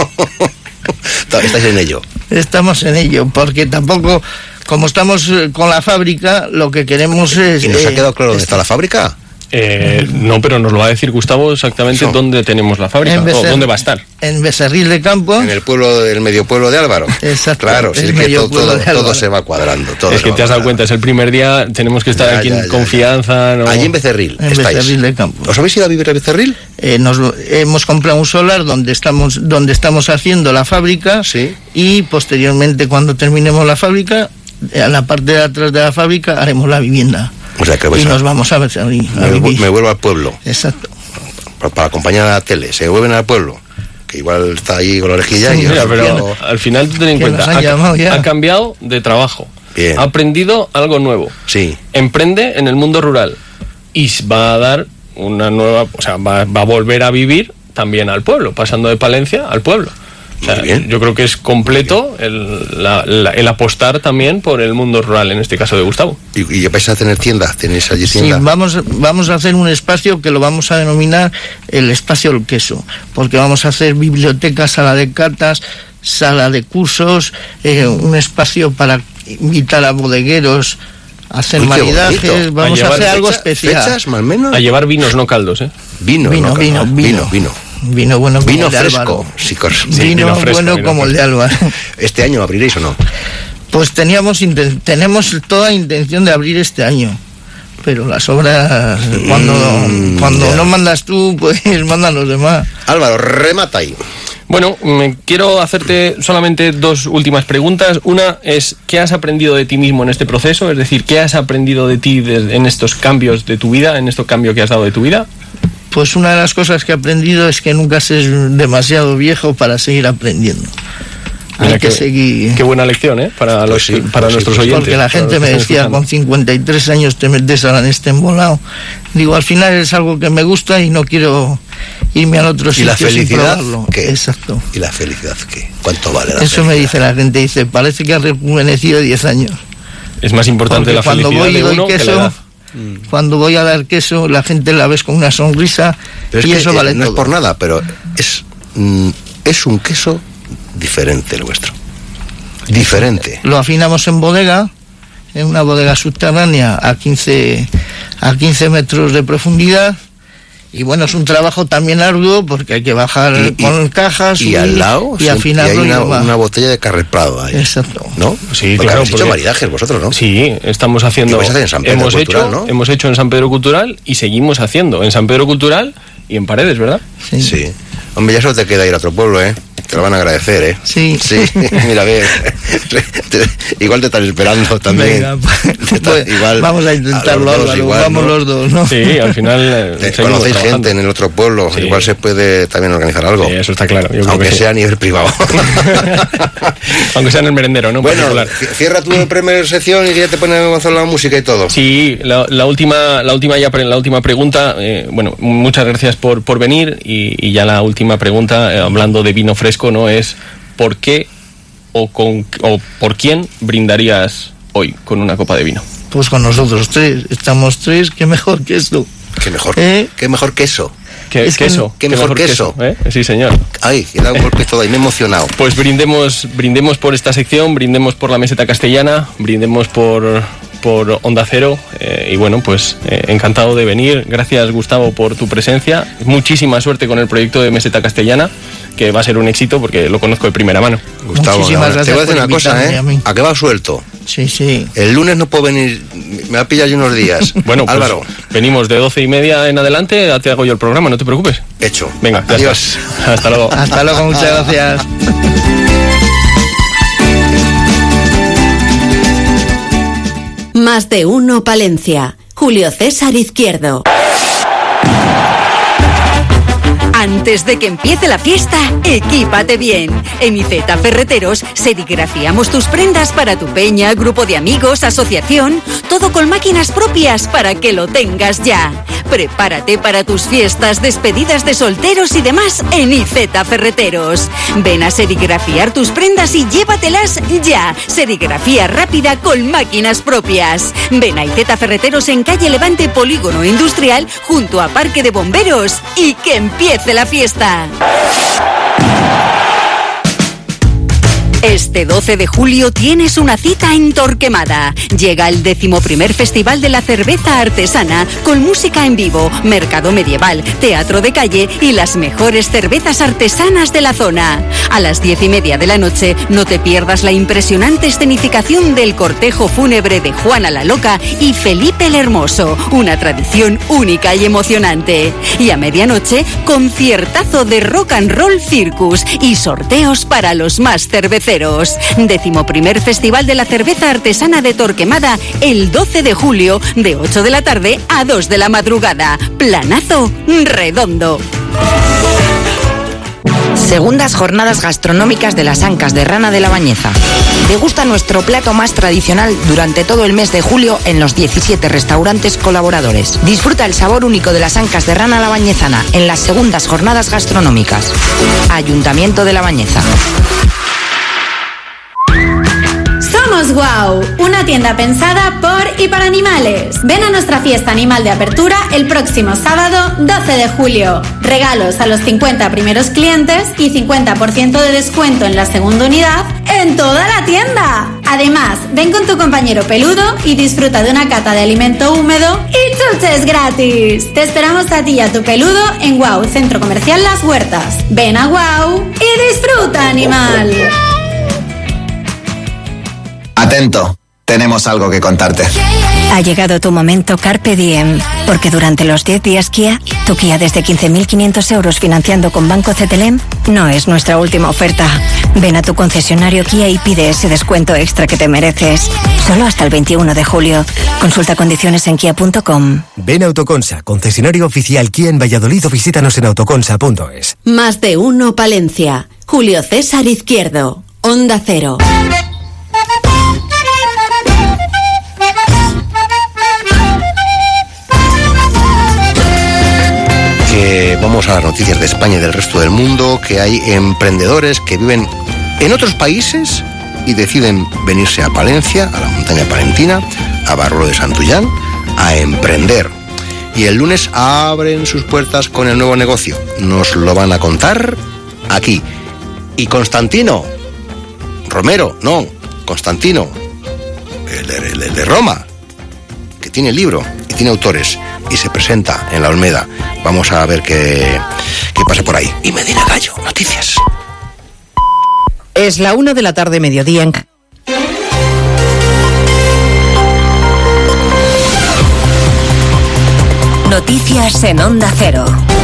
Estáis en ello. Estamos en ello, porque tampoco, como estamos eh, con la fábrica, lo que queremos es... ¿Y nos ha eh, quedado claro dónde está la fábrica? Eh, no, pero nos lo va a decir Gustavo exactamente Eso. dónde tenemos la fábrica En o Becer- dónde va a estar. En Becerril de Campos. En el pueblo, el medio pueblo de Álvaro. Exacto, Claro, si el es que medio todo, pueblo todo, de todo Álvaro. se va cuadrando. Todo Es se que va te has dado cuadrando. cuenta, es el primer día, tenemos que estar Ya, aquí ya, en ya, confianza. ¿no? Allí en Becerril En estáis. Becerril de Campos. ¿Os habéis ido a vivir a Becerril? Eh, nos, lo- hemos comprado un solar donde estamos, donde estamos haciendo la fábrica Sí. y posteriormente, cuando terminemos la fábrica, en la parte de atrás de la fábrica haremos la vivienda. O sea que vais Y a- nos vamos a Becerril a me, vu- vivir. me vuelvo al pueblo. Exacto. Para, para acompañar a la tele. Se vuelven al pueblo. Que igual está ahí con la orejilla y Mira, os- pero al final tú ten en que cuenta, nos han ha, llamado ya. ha cambiado de trabajo, Bien. ha aprendido algo nuevo, Sí. emprende en el mundo rural y s- va a dar una nueva, o sea, va, va a volver a vivir también al pueblo, pasando de Palencia al pueblo. O sea, Muy bien. yo creo que es completo el, la- la- el apostar también por el mundo rural, en este caso de Gustavo. ¿Y, y vais a tener tienda? ¿Tenéis allí Sí, tienda? vamos, vamos a hacer un espacio que lo vamos a denominar el espacio del queso, porque vamos a hacer biblioteca, sala de cartas, sala de cursos, eh, un espacio para invitar a bodegueros a hacer Uy, qué maridajes, bonito. vamos A a, llevar hacer algo Fecha- especial. ¿Fechas, más o menos? A llevar vinos, no caldos, ¿eh? Vino, Vino, no, vino, no, vino. vino, vino. Vino bueno como Vino el de fresco. Álvaro. Sí, cor- Sí, vino, vino fresco, bueno vino como el de Álvaro. ¿Este año abriréis o no? Pues teníamos inten- tenemos toda intención de abrir este año. Pero las obras, cuando, Mm, cuando ya. no mandas tú, pues mandan los demás. Álvaro, remata ahí. Bueno, me quiero hacerte solamente dos últimas preguntas. Una es, ¿qué has aprendido de ti mismo en este proceso? Es decir, ¿qué has aprendido de ti de- en estos cambios de tu vida, en estos cambios que has dado de tu vida? Pues una de las cosas que he aprendido es que nunca se es demasiado viejo para seguir aprendiendo. Mira, Hay que qué- seguir. Qué buena lección, ¿eh? Para, los, sí, para pues sí, nuestros pues sí. oyentes. Porque la para gente los me que están decía, escuchando. con cincuenta y tres años te metes ahora en este embolado. Digo, al final es algo que me gusta y no quiero irme al otro ¿Y sitio la sin felicidad probarlo. qué? Exacto. ¿Y la felicidad qué? ¿Cuánto vale la Eso me felicidad? dice la gente, dice, parece que has rejuvenecido diez años. Es más importante Porque la cuando felicidad voy y de doy uno que la queso, edad. cuando voy a dar queso, la gente la ves con una sonrisa Pero es y que, eso eh, vale no todo. es por nada, pero es, mm, es un queso diferente el vuestro. Diferente. Lo afinamos en bodega, en una bodega subterránea a quince, a quince metros de profundidad, Y bueno, es un trabajo también arduo porque hay que bajar y, con y, cajas y al lado y afinarlo. Y hay una, una botella de Carrer Prado ahí. Exacto. ¿No? Sí, porque claro. habéis hecho maridajes vosotros, ¿no? Sí, estamos haciendo. ¿Qué vais a hacer en San Pedro hemos Cultural, hecho, ¿no? hemos hecho en San Pedro Cultural y seguimos haciendo en San Pedro Cultural y en Paredes, ¿verdad? Sí. Sí. Hombre, ya solo te queda ir a otro pueblo, ¿eh? Te lo van a agradecer, ¿eh? Sí. Sí, mira, a ver. Te, igual te están esperando también. Venga, pues, Te, igual, vamos a intentarlo, a los dos, Álvaro, igual, vamos ¿no? los dos, ¿no? Sí, al final. Eh, conocéis gente en el otro pueblo, Sí. igual se puede también organizar algo. Sí, eso está claro. Yo creo Aunque que sí. sea a nivel privado. Aunque sea en el merendero, ¿no? Bueno, Particular. cierra tu primera sección y ya te ponen a hacer la música y todo. Sí, la, la última, la última ya, la última pregunta. Eh, bueno, muchas gracias por por venir y, y ya la última pregunta, eh, hablando de vino fresco, no es ¿por qué o con o por quién brindarías hoy con una copa de vino? Pues con nosotros tres, estamos tres, qué mejor que esto. Qué mejor, ¿Eh? qué mejor que eso. ¿Qué, Es que queso? qué mejor queso. ¿eh? Sí, señor. Ay, he dado un golpe todo ahí, me he emocionado. Pues brindemos, brindemos por esta sección, brindemos por la meseta castellana, brindemos por, por Onda Cero eh, y bueno, pues eh, encantado de venir. Gracias, Gustavo, por tu presencia. Muchísima suerte con el proyecto de meseta castellana, que va a ser un éxito porque lo conozco de primera mano. Gustavo, Muchísimas no, gracias te voy a decir por una cosa, invitarme a ¿eh? mí. ¿A qué va suelto? Sí, sí. El lunes no puedo venir, me va a pillar yo unos días. Bueno, pues Álvaro, venimos de doce y media en adelante, ya te hago yo el programa, no te preocupes. hecho. Venga, ya Adiós. está. Hasta luego. Hasta luego, muchas gracias. Más de uno Palencia. Julio César Izquierdo. Antes de que empiece la fiesta, equípate bien. En Iceta Ferreteros serigrafiamos tus prendas para tu peña, grupo de amigos, asociación, todo con máquinas propias para que lo tengas ya. Prepárate para tus fiestas, despedidas de solteros y demás en Iceta Ferreteros. Ven a serigrafiar tus prendas y llévatelas ya. Serigrafía rápida con máquinas propias. Ven a Iceta Ferreteros en calle Levante, Polígono Industrial, junto a Parque de Bomberos, y que empiece la fiesta. Este doce de julio tienes una cita en Torquemada. Llega el decimoprimer Festival de la Cerveza Artesana, con música en vivo, mercado medieval, teatro de calle y las mejores cervezas artesanas de la zona. A las diez y media de la noche no te pierdas la impresionante escenificación del cortejo fúnebre de Juana la Loca y Felipe el Hermoso, una tradición única y emocionante. Y a medianoche, conciertazo de Rock and Roll Circus y sorteos para los más cerveceros. Décimo primer Festival de la Cerveza Artesana de Torquemada, el doce de julio, de ocho de la tarde a dos de la madrugada. Planazo redondo. Segundas jornadas gastronómicas de las Ancas de Rana de la Bañeza. Degusta nuestro plato más tradicional durante todo el mes de julio en los diecisiete restaurantes colaboradores. Disfruta el sabor único de las Ancas de Rana la Bañezana en las segundas jornadas gastronómicas. Ayuntamiento de La Bañeza. Somos Wow, una tienda pensada por y para animales. Ven a nuestra fiesta animal de apertura el próximo sábado doce de julio. Regalos a los cincuenta primeros clientes y cincuenta por ciento de descuento en la segunda unidad en toda la tienda. Además, ven con tu compañero peludo y disfruta de una cata de alimento húmedo y chuches gratis. Te esperamos a ti y a tu peludo en Wow, Centro Comercial Las Huertas. Ven a Wow y disfruta, animal. Atento, tenemos algo que contarte. Ha llegado tu momento Carpe Diem, porque durante los diez días Kia, tu Kia desde quince mil quinientos euros financiando con Banco C T L M no es nuestra última oferta. Ven a tu concesionario Kia y pide ese descuento extra que te mereces. Solo hasta el veintiuno de julio. Consulta condiciones en kia punto com. Ven a Autoconsa, concesionario oficial Kia en Valladolid, o visítanos en autoconsa punto es. Más de uno Palencia. Julio César Izquierdo. Onda Cero. Que vamos a las noticias de España y del resto del mundo, que hay emprendedores que viven en otros países y deciden venirse a Palencia, a la montaña palentina, a Barruelo de Santullán, a emprender. Y el lunes abren sus puertas con el nuevo negocio. Nos lo van a contar aquí. Y Constantino Romero, no, Constantino, el, el, el de Roma, que tiene libro y tiene autores. y se presenta en la Olmeda. Vamos a ver qué, qué pasa por ahí. Y Medina Gallo, noticias. Es la una de la tarde, mediodía en... Noticias en Onda Cero.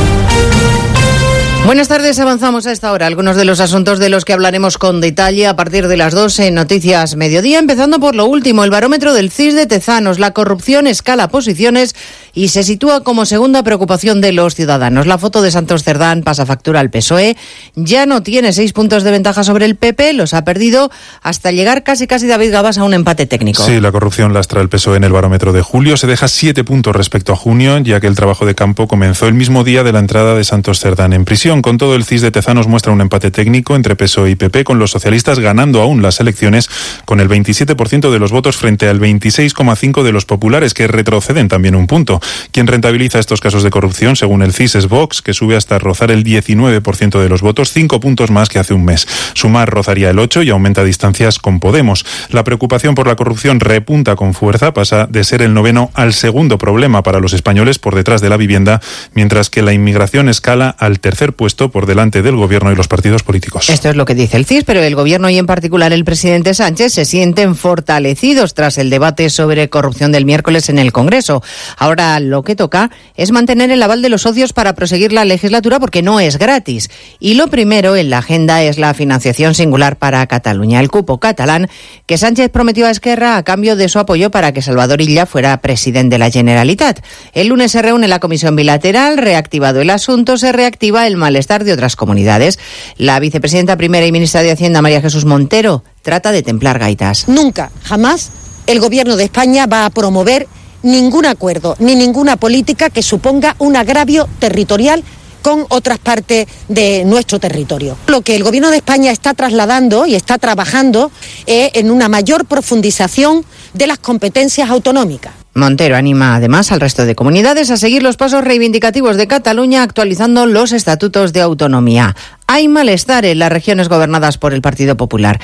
Buenas tardes, avanzamos a esta hora. Algunos de los asuntos de los que hablaremos con detalle a partir de las dos en Noticias Mediodía, empezando por lo último, el barómetro del C I S de Tezanos. La corrupción escala posiciones y se sitúa como segunda preocupación de los ciudadanos. La foto de Santos Cerdán pasa factura al P S O E. Ya no tiene seis puntos de ventaja sobre el P P, los ha perdido hasta llegar casi casi David Gabas a un empate técnico. Sí, la corrupción lastra el P S O E en el barómetro de julio. Se deja siete puntos respecto a junio, ya que el trabajo de campo comenzó el mismo día de la entrada de Santos Cerdán en prisión. Con todo, el C I S de Tezanos muestra un empate técnico entre P S O E y P P, con los socialistas ganando aún las elecciones con el veintisiete por ciento de los votos frente al veintiséis coma cinco por ciento de los populares, que retroceden también un punto. Quien rentabiliza estos casos de corrupción, según el C I S, es Vox, que sube hasta rozar el diecinueve por ciento de los votos, cinco puntos más que hace un mes. Sumar rozaría el ocho y aumenta distancias con Podemos. La preocupación por la corrupción repunta con fuerza, pasa de ser el noveno al segundo problema para los españoles, por detrás de la vivienda, mientras que la inmigración escala al tercer puesto, por delante del Gobierno y los partidos políticos. Esto es lo que dice el C I S, pero el Gobierno y en particular el presidente Sánchez se sienten fortalecidos tras el debate sobre corrupción del miércoles en el Congreso. Ahora lo que toca es mantener el aval de los socios para proseguir la legislatura, porque no es gratis. Y lo primero en la agenda es la financiación singular para Cataluña, el cupo catalán que Sánchez prometió a Esquerra a cambio de su apoyo para que Salvador Illa fuera presidente de la Generalitat. El lunes se reúne la comisión bilateral, reactivado el asunto, se reactiva el malestar de otras comunidades. La vicepresidenta primera y ministra de Hacienda, María Jesús Montero, trata de templar gaitas. Nunca, jamás, el Gobierno de España va a promover ningún acuerdo ni ninguna política que suponga un agravio territorial con otras partes de nuestro territorio. Lo que el Gobierno de España está trasladando y está trabajando es en una mayor profundización de las competencias autonómicas. Montero anima además al resto de comunidades a seguir los pasos reivindicativos de Cataluña, actualizando los estatutos de autonomía. Hay malestar en las regiones gobernadas por el Partido Popular.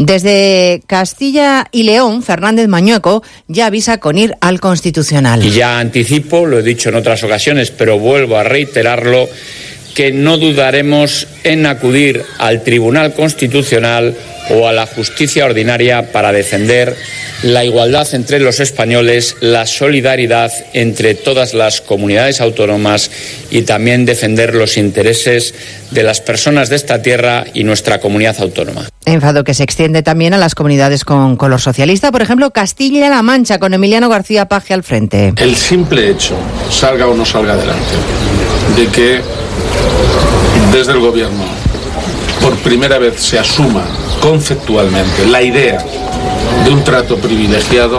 Desde Castilla y León, Fernández Mañueco ya avisa con ir al Constitucional. Y ya anticipo, lo he dicho en otras ocasiones, pero vuelvo a reiterarlo, que no dudaremos en acudir al Tribunal Constitucional o a la justicia ordinaria para defender la igualdad entre los españoles, la solidaridad entre todas las comunidades autónomas y también defender los intereses de las personas de esta tierra y nuestra comunidad autónoma. Enfado que se extiende también a las comunidades con color socialista, por ejemplo Castilla-La Mancha, con Emiliano García Paje al frente. El simple hecho, salga o no salga adelante, de que desde el Gobierno por primera vez se asuma conceptualmente la idea de un trato privilegiado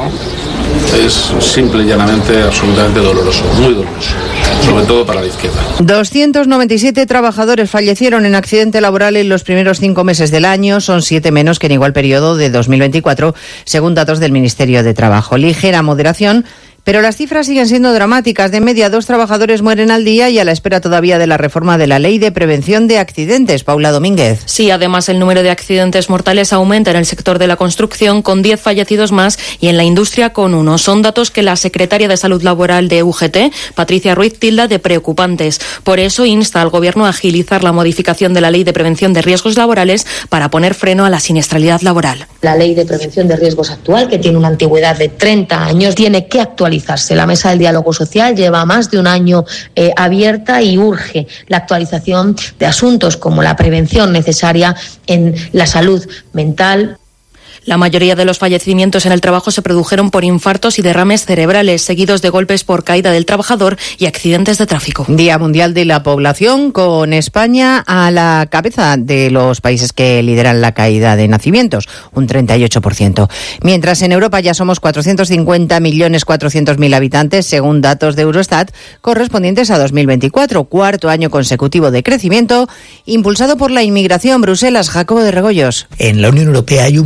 es simple y llanamente absolutamente doloroso, muy doloroso, sobre todo para la izquierda. doscientos noventa y siete trabajadores fallecieron en accidente laboral en los primeros cinco meses del año, son siete menos que en igual periodo de dos mil veinticuatro, según datos del Ministerio de Trabajo. Ligera moderación, pero las cifras siguen siendo dramáticas. De media, dos trabajadores mueren al día y a la espera todavía de la reforma de la Ley de Prevención de Accidentes. Paula Domínguez. Sí, además el número de accidentes mortales aumenta en el sector de la construcción, con diez fallecidos más, y en la industria con uno. Son datos que la secretaria de Salud Laboral de U G T, Patricia Ruiz, tilda de preocupantes. Por eso insta al Gobierno a agilizar la modificación de la Ley de Prevención de Riesgos Laborales para poner freno a la siniestralidad laboral. La Ley de Prevención de Riesgos actual, que tiene una antigüedad de treinta años, tiene que actualizarse. La Mesa del Diálogo Social lleva más de un año eh, abierta y urge la actualización de asuntos como la prevención necesaria en la salud mental. La mayoría de los fallecimientos en el trabajo se produjeron por infartos y derrames cerebrales, seguidos de golpes por caída del trabajador y accidentes de tráfico. Día Mundial de la Población, con España a la cabeza de los países que lideran la caída de nacimientos, un treinta y ocho por ciento. Mientras en Europa ya somos cuatrocientos cincuenta millones cuatrocientos mil habitantes, según datos de Eurostat, correspondientes a dos mil veinticuatro, cuarto año consecutivo de crecimiento, impulsado por la inmigración. Bruselas, Jacobo de Regoyos. En la Unión Europea hay un millón seiscientos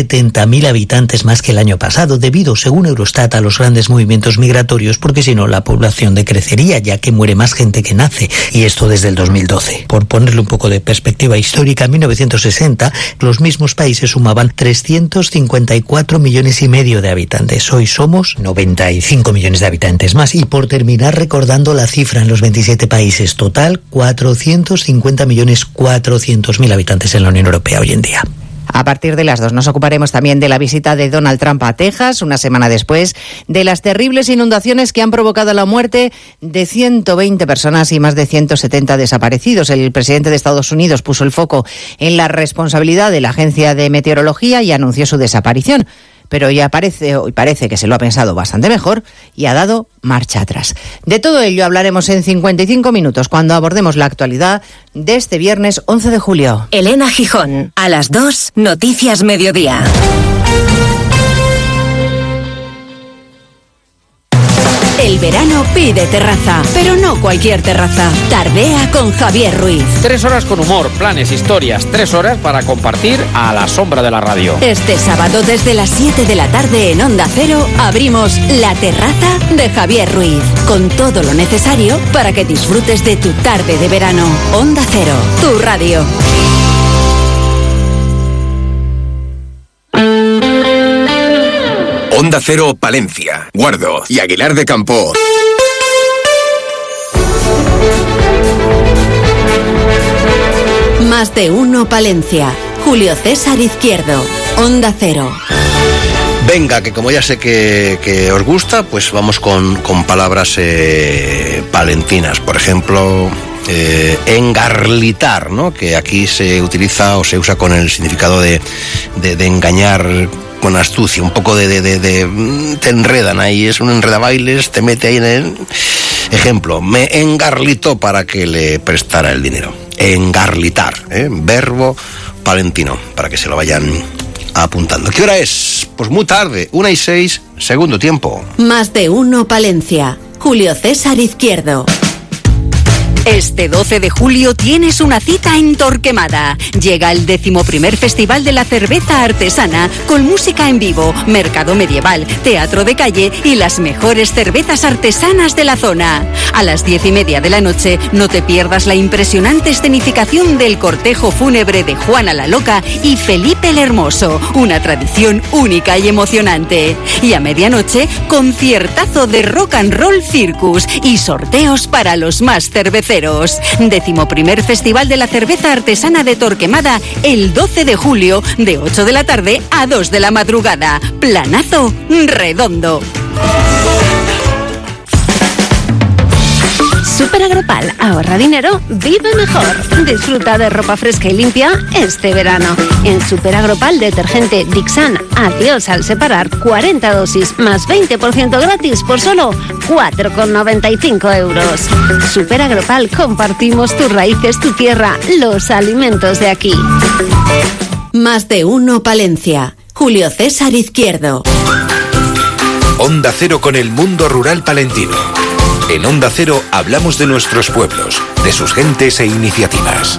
setenta mil habitantes más que el año pasado, debido, según Eurostat, a los grandes movimientos migratorios, porque si no la población decrecería, ya que muere más gente que nace, y esto desde el dos mil doce. Por ponerle un poco de perspectiva histórica, en mil novecientos sesenta los mismos países sumaban trescientos cincuenta y cuatro millones y medio de habitantes. Hoy somos noventa y cinco millones de habitantes más. Y por terminar recordando la cifra en los veintisiete países, total cuatrocientos cincuenta millones cuatrocientos mil habitantes en la Unión Europea hoy en día. A partir de las dos nos ocuparemos también de la visita de Donald Trump a Texas, una semana después de las terribles inundaciones que han provocado la muerte de ciento veinte personas y más de ciento setenta desaparecidos. El presidente de Estados Unidos puso el foco en la responsabilidad de la Agencia de Meteorología y anunció su desaparición. Pero ya parece, hoy parece que se lo ha pensado bastante mejor y ha dado marcha atrás. De todo ello hablaremos en cincuenta y cinco minutos cuando abordemos la actualidad de este viernes once de julio. Elena Gijón, a las dos, Noticias Mediodía. El verano pide terraza, pero no cualquier terraza. Tardea con Javier Ruiz. Tres horas con humor, planes, historias, tres horas para compartir a la sombra de la radio. Este sábado desde las siete de la tarde en Onda Cero abrimos La Terraza de Javier Ruiz, con todo lo necesario para que disfrutes de tu tarde de verano. Onda Cero, tu radio. Onda Cero Palencia, Guardo y Aguilar de Campoo. Más de uno Palencia. Julio César Izquierdo, Onda Cero. Venga, que como ya sé que, que os gusta, pues vamos con, con palabras eh, palentinas. Por ejemplo, eh, engarlitar, ¿no? Que aquí se utiliza o se usa con el significado de, de, de engañar con astucia, un poco de, de, de, de... te enredan ahí, es un enredabailes, te mete ahí en el... Ejemplo, me engarlitó para que le prestara el dinero. Engarlitar, ¿eh? Verbo palentino, para que se lo vayan apuntando. ¿Qué hora es? Pues muy tarde, una y seis, segundo tiempo. Más de uno Palencia. Julio César Izquierdo. Este doce de julio tienes una cita en Torquemada. Llega el decimoprimer Festival de la Cerveza Artesana con música en vivo, mercado medieval, teatro de calle y las mejores cervezas artesanas de la zona. A las diez y media de la noche no te pierdas la impresionante escenificación del cortejo fúnebre de Juana la Loca y Felipe el Hermoso, una tradición única y emocionante. Y a medianoche, conciertazo de Rock and Roll Circus y sorteos para los más cerveceros. Décimo primer Festival de la Cerveza Artesana de Torquemada, el doce de julio, de ocho de la tarde a dos de la madrugada. Planazo redondo. Super Agropal, ahorra dinero, vive mejor. Disfruta de ropa fresca y limpia este verano. En Super Agropal, detergente Dixan, adiós al separar, cuarenta dosis más veinte por ciento gratis por solo cuatro con noventa y cinco euros. Super Agropal, compartimos tus raíces, tu tierra, los alimentos de aquí. Más de uno Palencia. Julio César Izquierdo. Onda Cero con el mundo rural palentino. En Onda Cero hablamos de nuestros pueblos, de sus gentes e iniciativas.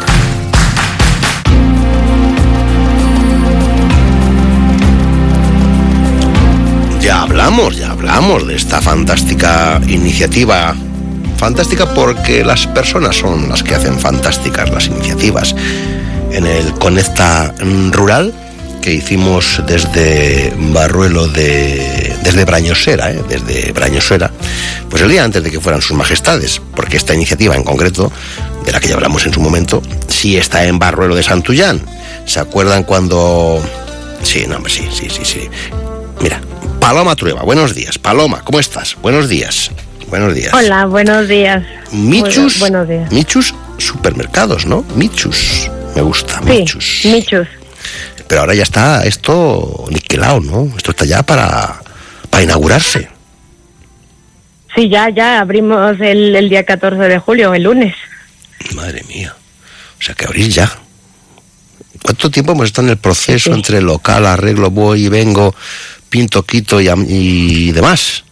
Ya hablamos, ya hablamos de esta fantástica iniciativa. Fantástica porque las personas son las que hacen fantásticas las iniciativas. En el Conecta Rural, que hicimos desde Barruelo de... desde Brañosera, ¿eh? desde Brañosera, pues el día antes de que fueran sus majestades, porque esta iniciativa en concreto, de la que ya hablamos en su momento, sí está en Barruelo de Santullán. ¿Se acuerdan cuando...? Sí, no, hombre, sí, sí, sí, sí. Mira, Paloma Trueba, buenos días. Paloma, ¿cómo estás? Buenos días. Buenos días. Hola, buenos días. Michus, buenos días. Michus Supermercados, ¿no? Michus, me gusta, sí, Michus. Michus. Pero ahora ya está esto niquelado, ¿no? Esto está ya para, para inaugurarse. Sí, ya, ya abrimos el, el día catorce de julio, el lunes. Madre mía. O sea, que abrís ya. ¿Cuánto tiempo hemos estado en el proceso sí. entre local, arreglo, voy y vengo, pinto, quito y, y demás?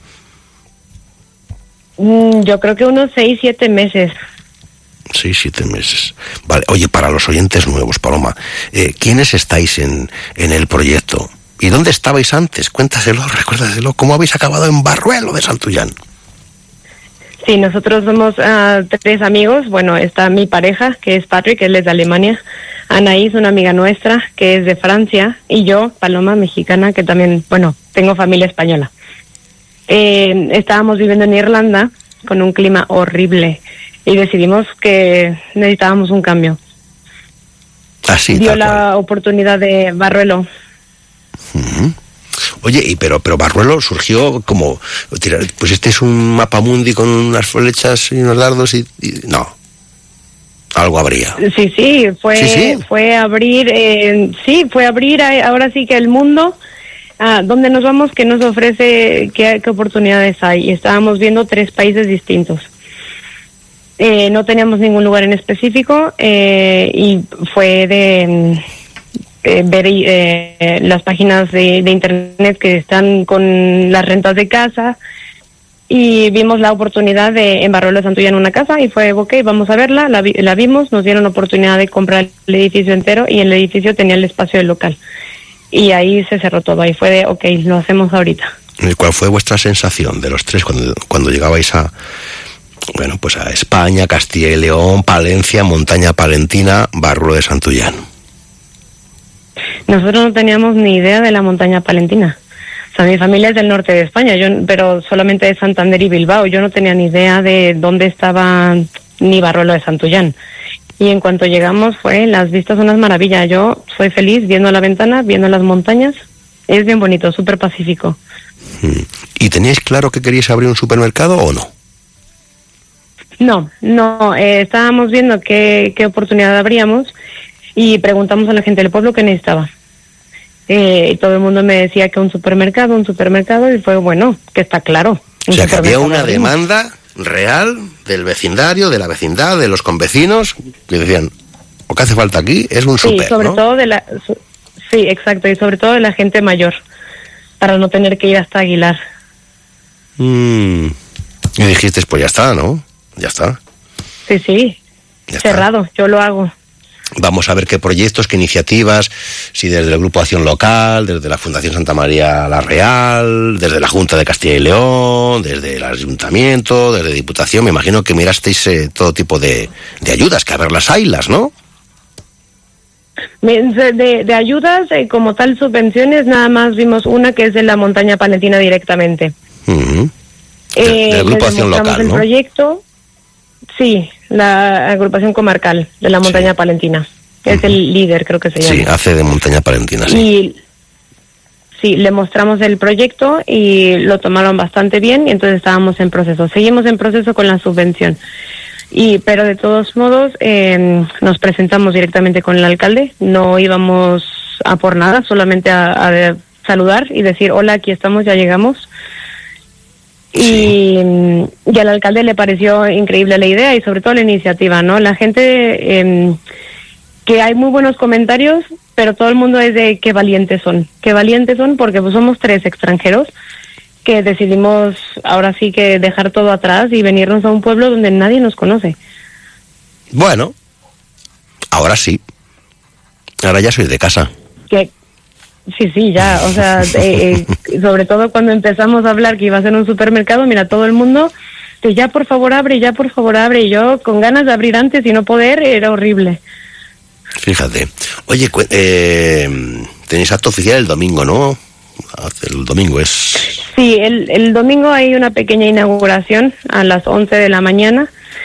Mm, yo creo que unos seis, siete meses. Seis, siete meses. Vale, oye, para los oyentes nuevos, Paloma, eh, ¿quiénes estáis en, en el proyecto? ¿Y dónde estabais antes? Cuéntaselo, recuérdaselo. ¿Cómo habéis acabado en Barruelo de Santullán? Sí, nosotros somos uh, tres amigos. Bueno, está mi pareja, que es Patrick, él es de Alemania. Anaís, una amiga nuestra, que es de Francia. Y yo, Paloma, mexicana, que también, bueno, tengo familia española. Eh, estábamos viviendo en Irlanda con un clima horrible y decidimos que necesitábamos un cambio. Así, Dio la oportunidad de Barruelo. Uh-huh. Oye, y pero pero Barruelo surgió como, pues este es un mapamundi con unas flechas y unos dardos y, y no, algo habría. Sí, sí, fue ¿Sí, sí? fue abrir, eh, sí, fue abrir a, ahora sí que el mundo, a dónde nos vamos, qué nos ofrece, qué, qué oportunidades hay. Y estábamos viendo tres países distintos. Eh, no teníamos ningún lugar en específico eh, y fue de eh, ver eh, las páginas de, de internet que están con las rentas de casa y vimos la oportunidad de en Barruelo de Santullán una casa y fue, ok, vamos a verla, la, vi, la vimos, nos dieron la oportunidad de comprar el edificio entero y el edificio tenía el espacio del local. Y ahí se cerró todo, ahí fue de, ok, lo hacemos ahorita. ¿Y cuál fue vuestra sensación de los tres cuando, cuando llegabais a, bueno, pues a España, Castilla y León, Palencia, Montaña Palentina, Barruelo de Santullán? Nosotros no teníamos ni idea de la Montaña Palentina. O sea, mi familia es del norte de España, yo, pero solamente de Santander y Bilbao. Yo no tenía ni idea de dónde estaba ni Barruelo de Santullán. Y en cuanto llegamos fue, las vistas son unas maravillas. Yo soy feliz viendo la ventana, viendo las montañas. Es bien bonito, súper pacífico. ¿Y teníais claro que queríais abrir un supermercado o no? No, no, eh, estábamos viendo qué, qué oportunidad abríamos y preguntamos a la gente del pueblo qué necesitaba. Eh, y todo el mundo me decía que un supermercado, un supermercado, y fue bueno, que está claro. O sea, que había una demanda real del vecindario, de la vecindad, de los convecinos, que decían, lo que hace falta aquí es un super, sí, sobre ¿no? todo de la, su, sí, exacto, y sobre todo de la gente mayor, para no tener que ir hasta Aguilar. Mm. Y dijiste, pues ya está, ¿no? Ya está. Sí, sí, ya cerrado, está. Yo lo hago. Vamos a ver qué proyectos, qué iniciativas, si desde el Grupo Acción Local, desde la Fundación Santa María la Real, desde la Junta de Castilla y León, desde el Ayuntamiento, desde Diputación, me imagino que mirasteis eh, todo tipo de, de ayudas, que a ver las haylas, ¿no? De, de, de ayudas, eh, como tal, subvenciones, nada más vimos una que es de la Montaña Palentina directamente. Uh-huh. Eh, de, del Grupo Acción Local, el ¿no? proyecto, sí, la agrupación comarcal de la Montaña sí. Palentina. Es uh-huh. el líder, creo que se llama. Sí, hace de Montaña Palentina, sí. Y sí, le mostramos el proyecto y lo tomaron bastante bien y entonces estábamos en proceso. Seguimos en proceso con la subvención. Y pero de todos modos eh, nos presentamos directamente con el alcalde. No íbamos a por nada, solamente a, a saludar y decir, hola, aquí estamos, ya llegamos. Y, sí. y al alcalde le pareció increíble la idea y sobre todo la iniciativa, ¿no? La gente, eh, que hay muy buenos comentarios, pero todo el mundo es de qué valientes son, qué valientes son porque pues somos tres extranjeros que decidimos ahora sí que dejar todo atrás y venirnos a un pueblo donde nadie nos conoce. Bueno, ahora sí, ahora ya soy de casa. Que Sí, sí, ya, o sea, eh, eh, sobre todo cuando empezamos a hablar que iba a ser un supermercado, mira, todo el mundo, que ya por favor abre, ya por favor abre, y yo con ganas de abrir antes y no poder, era horrible. Fíjate, oye, eh, tenéis acto oficial el domingo, ¿no? El domingo es... Sí, el, el domingo hay una pequeña inauguración a las once de la mañana,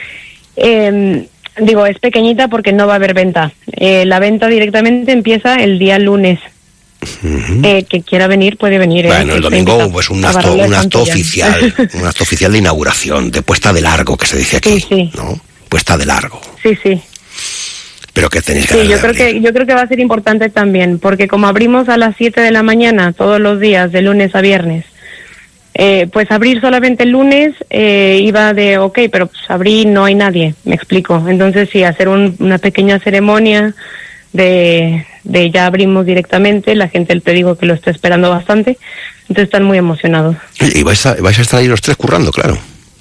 eh, digo, es pequeñita porque no va a haber venta, eh, la venta directamente empieza el día lunes. Uh-huh. Eh, que quiera venir puede venir. Bueno, eh, el domingo pues un acto, un acto oficial, un acto oficial de inauguración, de puesta de largo que se dice aquí, sí, sí. ¿no? Puesta de largo. Sí, sí. Pero que tenéis que. Sí, yo creo que yo creo que va a ser importante también, porque como abrimos a las siete de la mañana todos los días, de lunes a viernes, eh, pues abrir solamente el lunes eh, iba de, ok, pero pues abrí no hay nadie, me explico. Entonces sí, hacer un, una pequeña ceremonia. De, de ya abrimos directamente, la gente te digo que lo está esperando bastante, entonces están muy emocionados. Y vais a, vais a estar ahí los tres currando, claro.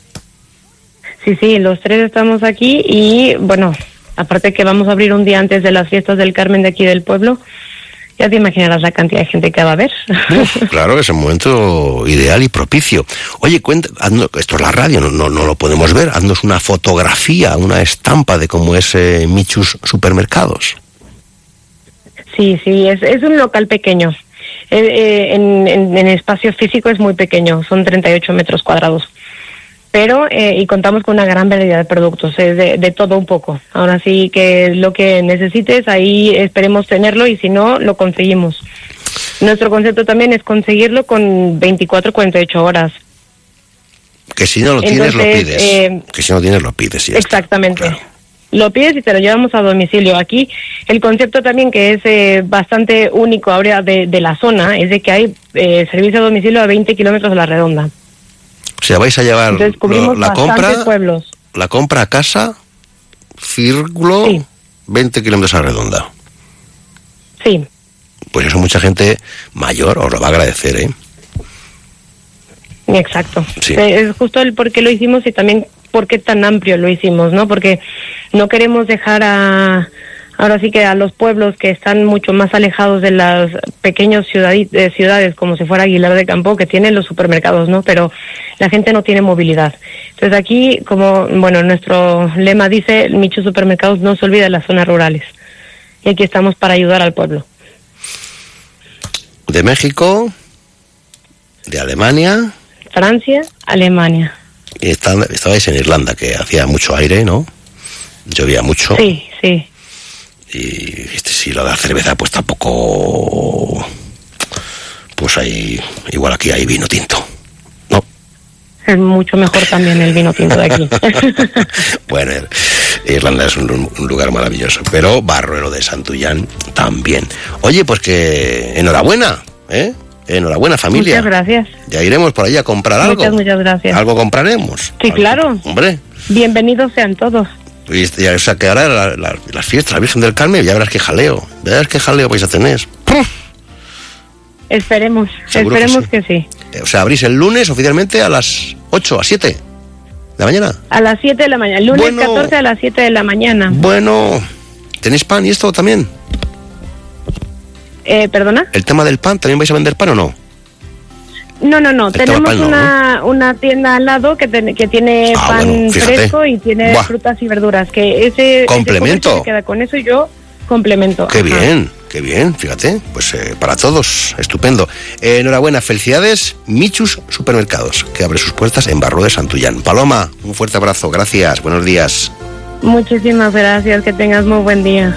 Sí, sí, los tres estamos aquí y bueno, aparte que vamos a abrir un día antes de las fiestas del Carmen de aquí del pueblo, ya te imaginarás la cantidad de gente que va a ver. Uf, claro, es un momento ideal y propicio. Oye, cuenta, haznos, esto es la radio, no, no, no lo podemos ver, haznos una fotografía, una estampa de cómo es eh, Michus Supermercados. Sí, sí, es, es un local pequeño. Eh, eh, en, en, en espacio físico es muy pequeño, son treinta y ocho metros cuadrados. Pero, eh, y contamos con una gran variedad de productos, eh, de, de todo un poco. Ahora sí que lo que necesites, ahí esperemos tenerlo y si no, lo conseguimos. Nuestro concepto también es conseguirlo con veinticuatro, cuarenta y ocho horas. Que si no lo tienes, Entonces, lo pides. Eh, que si no tienes, lo pides. Y ya exactamente. está. Claro. Lo pides y te lo llevamos a domicilio. Aquí el concepto también que es eh, bastante único ahora de, de la zona es de que hay eh, servicio a domicilio a veinte kilómetros a la redonda. O sea, vais a llevar Entonces, cubrimos la compra, pueblos. la compra a casa, círculo, sí. veinte kilómetros a la redonda. Sí. Pues eso mucha gente mayor os lo va a agradecer, ¿eh? Exacto. Sí. Es justo el por qué lo hicimos y también por qué tan amplio lo hicimos, ¿no? Porque no queremos dejar a... Ahora sí que a los pueblos que están mucho más alejados de las pequeñas ciudades, eh, ciudades como si fuera Aguilar de Campo, que tienen los supermercados, ¿no? Pero la gente no tiene movilidad. Entonces aquí, como, bueno, nuestro lema dice, Michus Supermercados no se olvida de las zonas rurales. Y aquí estamos para ayudar al pueblo. De México, de Alemania... Francia, Alemania. Y está, estabais en Irlanda, que hacía mucho aire, ¿no? Llovía mucho. Sí, sí. Y este, sí, lo de la cerveza, pues tampoco... Pues hay... Igual aquí hay vino tinto, ¿no? Es mucho mejor también el vino tinto de aquí. Bueno, Irlanda es un, un lugar maravilloso, pero Barruelo de Santullán también. Oye, pues que enhorabuena, ¿eh? Enhorabuena, familia. Muchas gracias. Ya iremos por allí a comprar algo. Muchas, muchas gracias. Algo compraremos. Sí, claro. Hombre. Bienvenidos sean todos. Y, y, o sea, que ahora la, la, las fiestas, la Virgen del Carmen, ya verás qué jaleo. Ya verás qué jaleo vais a tener. Esperemos, Seguro esperemos que sí. que sí. O sea, abrís el lunes oficialmente a las ocho, a siete de la mañana. A las siete de la mañana. El lunes bueno, catorce a las siete de la mañana. Bueno, ¿tenéis pan y esto también? Eh, ¿Perdona? ¿El tema del pan? ¿También vais a vender pan o no? No, no, no. El Tenemos pan, no, una, ¿no? una tienda al lado que, ten, que tiene ah, pan bueno, fresco y tiene Buah. frutas y verduras. Que ese complemento. Ese se queda con eso y yo complemento. Qué Ajá. bien, qué bien, fíjate. Pues eh, para todos, estupendo. Eh, enhorabuena, felicidades, Michus Supermercados, que abre sus puertas en Barruelo de Santullán. Paloma, un fuerte abrazo, gracias, buenos días. Muchísimas gracias, que tengas muy buen día.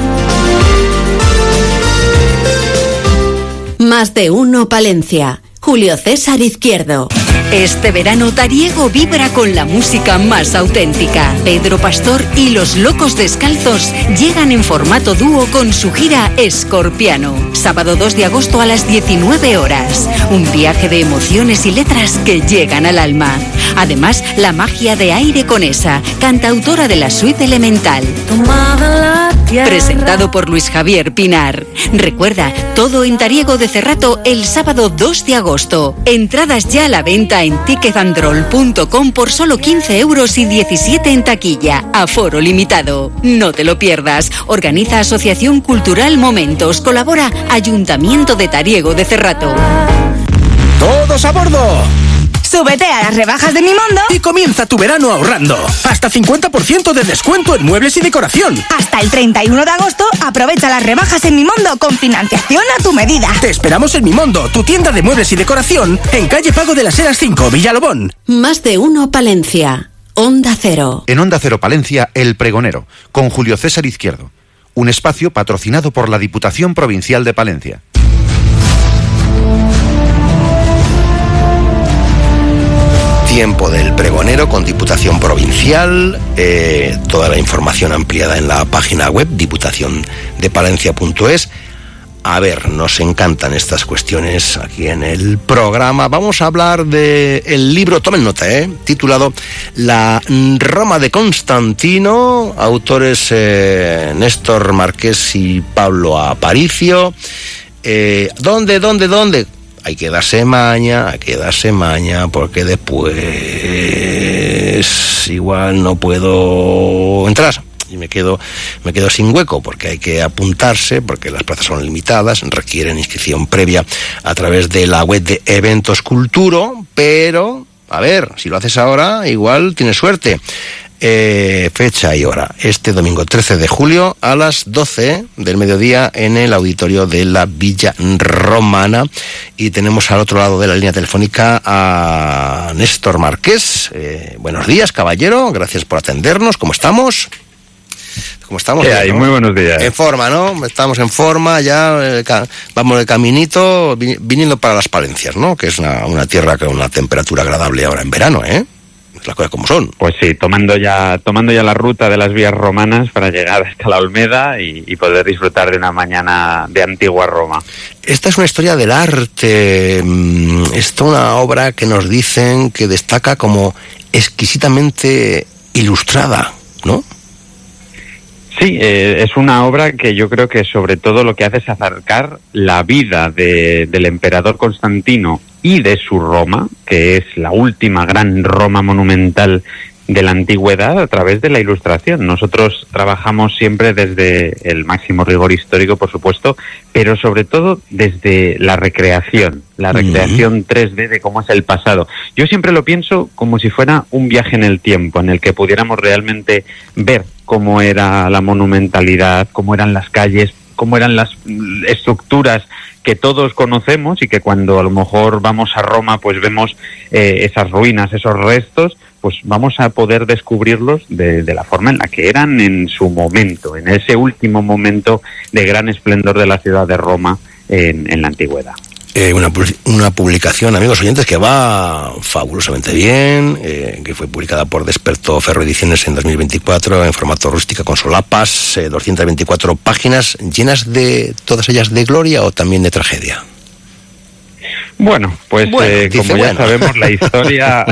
Más de uno Palencia. Julio César Izquierdo. Este verano Tariego vibra con la música más auténtica. Pedro Pastor y Los Locos Descalzos llegan en formato dúo con su gira Escorpiano. Sábado dos de agosto a las diecinueve horas. Un viaje de emociones y letras que llegan al alma. Además, la magia de Aire Conesa, cantautora de la suite Elemental. Presentado por Luis Javier Pinar. Recuerda, todo en Tariego de Cerrato el sábado dos de agosto. Entradas ya a la venta en ticket androl punto com por solo quince euros y diecisiete en taquilla. Aforo limitado. No te lo pierdas. Organiza Asociación Cultural Momentos. Colabora Ayuntamiento de Tariego de Cerrato. ¡Todos a bordo! Súbete a las rebajas de Mimondo y comienza tu verano ahorrando. Hasta cincuenta por ciento de descuento en muebles y decoración. Hasta el treinta y uno de agosto, aprovecha las rebajas en Mimondo con financiación a tu medida. Te esperamos en Mimondo, tu tienda de muebles y decoración, en calle Pago de las Heras cinco, Villalobón. Más de uno Palencia. Onda Cero. En Onda Cero Palencia, El Pregonero, con Julio César Izquierdo. Un espacio patrocinado por la Diputación Provincial de Palencia. Tiempo del Pregonero con Diputación Provincial, eh, toda la información ampliada en la página web diputación de palencia punto es. A ver, nos encantan estas cuestiones aquí en el programa. Vamos a hablar de el libro, tomen nota, eh, titulado La Roma de Constantino, autores eh, Néstor Marqués y Pablo Aparicio. Eh, ¿Dónde, dónde, dónde? Hay que darse maña, hay que darse maña, porque después igual no puedo entrar. y me quedo, me quedo sin hueco, porque hay que apuntarse, porque las plazas son limitadas, requieren inscripción previa a través de la web de Eventos Culturo, pero, a ver, si lo haces ahora, igual tienes suerte. Eh, fecha y hora, este domingo trece de julio a las doce del mediodía en el auditorio de la Villa Romana, y tenemos al otro lado de la línea telefónica a Néstor Marqués. Eh, buenos días, caballero, gracias por atendernos. ¿Cómo estamos? ¿Cómo estamos? ¿Qué hay? ¿no? Muy buenos días. En forma, ¿no? Estamos en forma, ya eh, ca- vamos de caminito, vi- viniendo para las Palencias, ¿no? Que es una, una tierra con una temperatura agradable ahora en verano, ¿eh? Las cosas como son. Pues sí, tomando ya tomando ya la ruta de las vías romanas para llegar hasta la Olmeda y, y poder disfrutar de una mañana de antigua Roma. Esta es una historia del arte. Esta es una obra que nos dicen que destaca como exquisitamente ilustrada, ¿no? Sí, eh, es una obra que yo creo que sobre todo lo que hace es acercar la vida de, del emperador Constantino y de su Roma, que es la última gran Roma monumental de la antigüedad, a través de la ilustración. Nosotros trabajamos siempre desde el máximo rigor histórico, por supuesto, pero sobre todo desde la recreación, la recreación uh-huh. tres D de cómo es el pasado. Yo siempre lo pienso como si fuera un viaje en el tiempo, en el que pudiéramos realmente ver cómo era la monumentalidad, cómo eran las calles, cómo eran las estructuras que todos conocemos y que cuando a lo mejor vamos a Roma pues vemos eh, esas ruinas, esos restos, pues vamos a poder descubrirlos de, de la forma en la que eran en su momento, en ese último momento de gran esplendor de la ciudad de Roma en, en la antigüedad. Eh, una, una publicación, amigos oyentes, que va fabulosamente bien, eh, que fue publicada por Desperto Ferro Ediciones en dos mil veinticuatro en formato rústica con solapas, eh, doscientas veinticuatro páginas, llenas de todas ellas de gloria o también de tragedia. Bueno, pues bueno, eh, como ya bueno. sabemos, la historia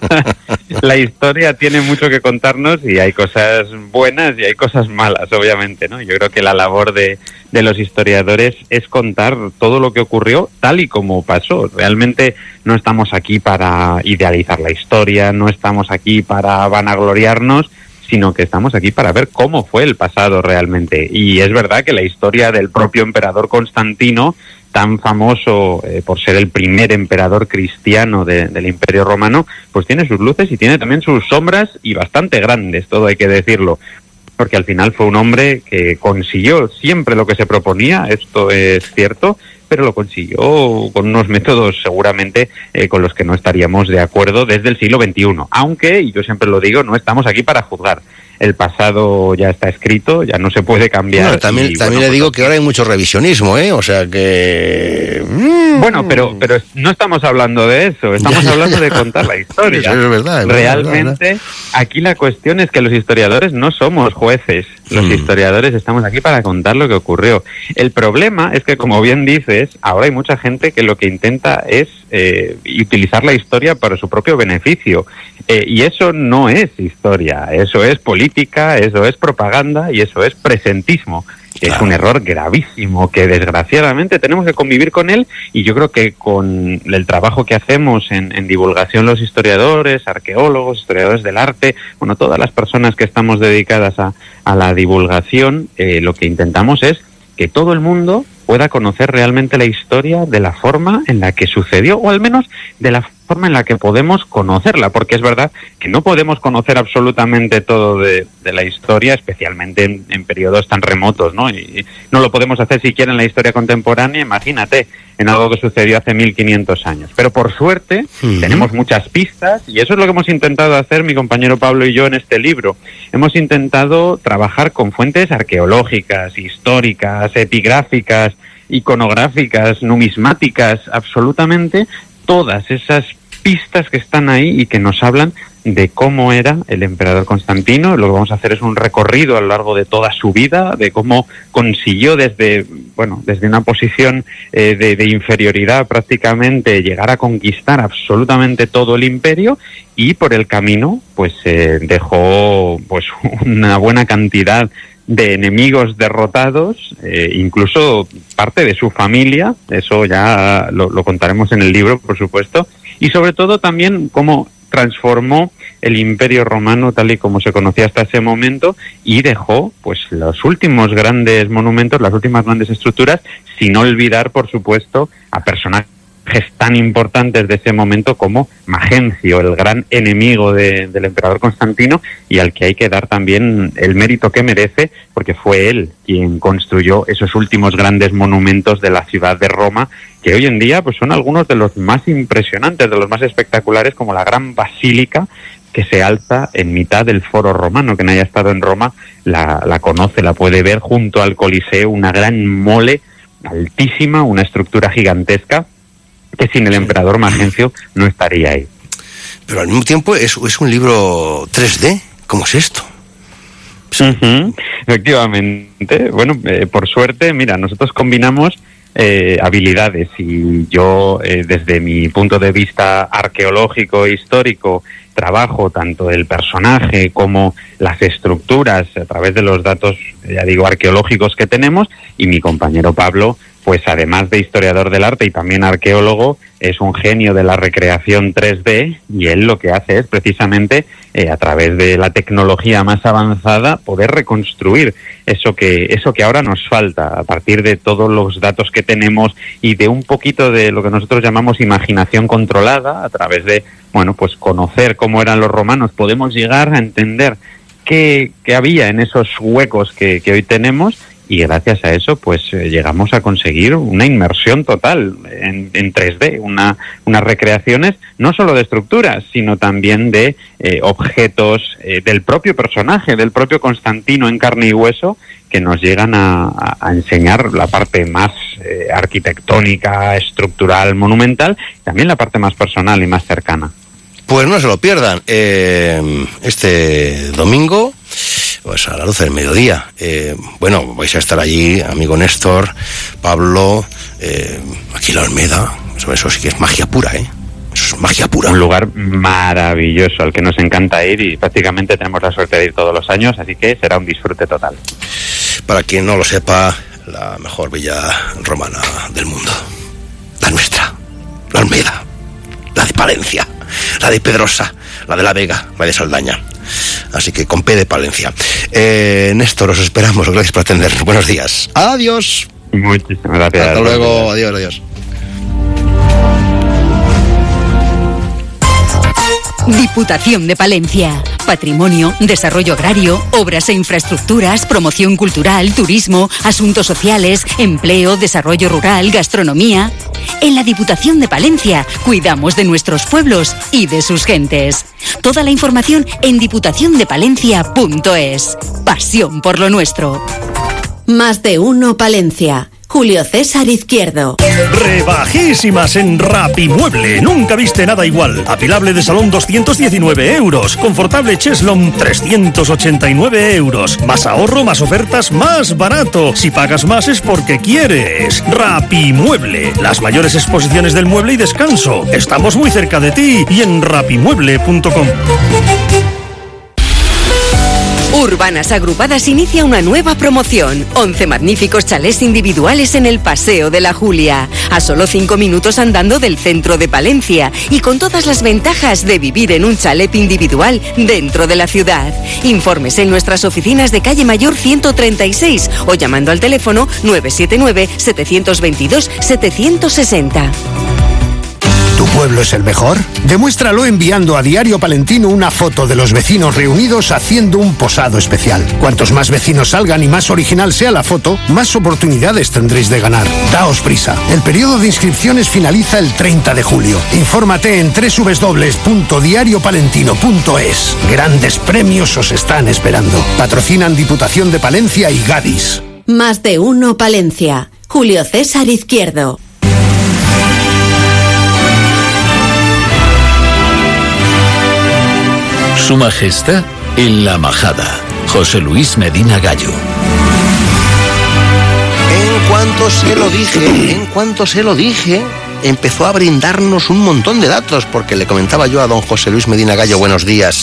la historia tiene mucho que contarnos y hay cosas buenas y hay cosas malas, obviamente, ¿no? Yo creo que la labor de, de los historiadores es contar todo lo que ocurrió tal y como pasó. Realmente no estamos aquí para idealizar la historia, no estamos aquí para vanagloriarnos, sino que estamos aquí para ver cómo fue el pasado realmente. Y es verdad que la historia del propio emperador Constantino, tan famoso eh, por ser el primer emperador cristiano de, del Imperio Romano, pues tiene sus luces y tiene también sus sombras, y bastante grandes, todo hay que decirlo, porque al final fue un hombre que consiguió siempre lo que se proponía, esto es cierto, pero lo consiguió con unos métodos seguramente eh, con los que no estaríamos de acuerdo desde el siglo veintiuno, aunque, y yo siempre lo digo, no estamos aquí para juzgar. El pasado ya está escrito, ya no se puede cambiar. Bueno, también y, también bueno, le digo pues, que ahora hay mucho revisionismo, ¿eh? O sea que... Bueno, pero pero no estamos hablando de eso, estamos ya, ya, hablando ya. de contar la historia. Eso es verdad. Es Realmente, verdad, aquí la cuestión es que los historiadores no somos jueces. Los mm. historiadores estamos aquí para contar lo que ocurrió. El problema es que, como bien dices, ahora hay mucha gente que lo que intenta es eh, utilizar la historia para su propio beneficio. Eh, y eso no es historia, eso es política, eso es propaganda y eso es presentismo. Es claro. un error gravísimo que desgraciadamente tenemos que convivir con él, y yo creo que con el trabajo que hacemos en, en divulgación los historiadores, arqueólogos, historiadores del arte, bueno, todas las personas que estamos dedicadas a, a la divulgación, eh, lo que intentamos es que todo el mundo pueda conocer realmente la historia de la forma en la que sucedió, o al menos de la forma en la que podemos conocerla, porque es verdad que no podemos conocer absolutamente todo de, de la historia, especialmente en, en periodos tan remotos, ¿no? Y, y no lo podemos hacer siquiera en la historia contemporánea, imagínate, en algo que sucedió hace mil quinientos años. Pero por suerte uh-huh. tenemos muchas pistas, y eso es lo que hemos intentado hacer mi compañero Pablo y yo en este libro. Hemos intentado trabajar con fuentes arqueológicas, históricas, epigráficas, iconográficas, numismáticas, absolutamente todas esas pistas que están ahí y que nos hablan de cómo era el emperador Constantino. Lo que vamos a hacer es un recorrido a lo largo de toda su vida, de cómo consiguió desde, bueno, desde una posición eh, de, de inferioridad prácticamente llegar a conquistar absolutamente todo el imperio, y por el camino pues eh, dejó pues una buena cantidad de enemigos derrotados, eh, incluso parte de su familia, eso ya lo, lo contaremos en el libro, por supuesto, y sobre todo también cómo transformó el Imperio Romano tal y como se conocía hasta ese momento y dejó pues los últimos grandes monumentos, las últimas grandes estructuras, sin olvidar, por supuesto, a personajes tan importantes de ese momento como Magencio, el gran enemigo de, del emperador Constantino, y al que hay que dar también el mérito que merece, porque fue él quien construyó esos últimos grandes monumentos de la ciudad de Roma, que hoy en día pues son algunos de los más impresionantes, de los más espectaculares, como la gran basílica que se alza en mitad del Foro Romano. Quien haya estado en Roma la, la conoce, la puede ver junto al Coliseo, una gran mole altísima, una estructura gigantesca, que sin el emperador Magencio no estaría ahí. Pero al mismo tiempo es, es un libro tres D. ¿Cómo es esto? Uh-huh. Efectivamente. Bueno, eh, por suerte, mira, nosotros combinamos eh, habilidades y yo, eh, desde mi punto de vista arqueológico e histórico, trabajo tanto el personaje como las estructuras a través de los datos, ya digo, arqueológicos que tenemos, y mi compañero Pablo, pues además de historiador del arte y también arqueólogo, es un genio de la recreación tres D, y él lo que hace es precisamente, eh, a través de la tecnología más avanzada, poder reconstruir eso que, eso que ahora nos falta, a partir de todos los datos que tenemos y de un poquito de lo que nosotros llamamos imaginación controlada, a través de, bueno, pues conocer cómo eran los romanos, podemos llegar a entender qué, qué había en esos huecos que, que hoy tenemos. Y gracias a eso, pues eh, llegamos a conseguir una inmersión total en, en tres D, una, unas recreaciones no solo de estructuras, sino también de eh, objetos eh, del propio personaje, del propio Constantino en carne y hueso, que nos llegan a, a, a enseñar la parte más eh, arquitectónica, estructural, monumental, también la parte más personal y más cercana. Pues no se lo pierdan. Eh, este domingo, pues a las doce del mediodía. Eh, bueno, vais a estar allí, amigo Néstor, Pablo, eh, aquí la Almeda. Eso, eso sí que es magia pura, ¿eh? Eso es magia pura. Un lugar maravilloso al que nos encanta ir, y prácticamente tenemos la suerte de ir todos los años, así que será un disfrute total. Para quien no lo sepa, la mejor villa romana del mundo. La nuestra, la Almeda, la de Palencia, la de Pedrosa, la de La Vega, la de Saldaña. Así que con P de Palencia. Eh, Néstor, os esperamos. Gracias por atender. Buenos días. Adiós. Muchísimas gracias. Hasta luego. Adiós, adiós. Diputación de Palencia. Patrimonio, desarrollo agrario, obras e infraestructuras, promoción cultural, turismo, asuntos sociales, empleo, desarrollo rural, gastronomía. En la Diputación de Palencia cuidamos de nuestros pueblos y de sus gentes. Toda la información en diputación de palencia punto es. Pasión por lo nuestro. Más de uno Palencia. Julio César Izquierdo. Rebajísimas en Rapimueble. Nunca viste nada igual. Apilable de salón doscientos diecinueve euros. Confortable cheslón trescientos ochenta y nueve euros. Más ahorro, más ofertas, más barato. Si pagas más es porque quieres. Rapimueble. Las mayores exposiciones del mueble y descanso. Estamos muy cerca de ti y en rapimueble punto com. Urbanas Agrupadas inicia una nueva promoción. once magníficos chalés individuales en el Paseo de la Julia. A solo cinco minutos andando del centro de Palencia. Y con todas las ventajas de vivir en un chalet individual dentro de la ciudad. Informes en nuestras oficinas de calle Mayor ciento treinta y seis o llamando al teléfono nueve siete nueve, siete dos dos, siete seis cero. ¿Tu pueblo es el mejor? Demuéstralo enviando a Diario Palentino una foto de los vecinos reunidos haciendo un posado especial. Cuantos más vecinos salgan y más original sea la foto, más oportunidades tendréis de ganar. Daos prisa. El periodo de inscripciones finaliza el treinta de julio. Infórmate en doble u doble u doble u punto diario palentino punto es. Grandes premios os están esperando. Patrocinan Diputación de Palencia y Gadis. Más de uno Palencia. Julio César Izquierdo. Su Majestad en la Majada. José Luis Medina Gallo. En cuanto se lo dije, en cuanto se lo dije, empezó a brindarnos un montón de datos, porque le comentaba yo a don José Luis Medina Gallo, buenos días,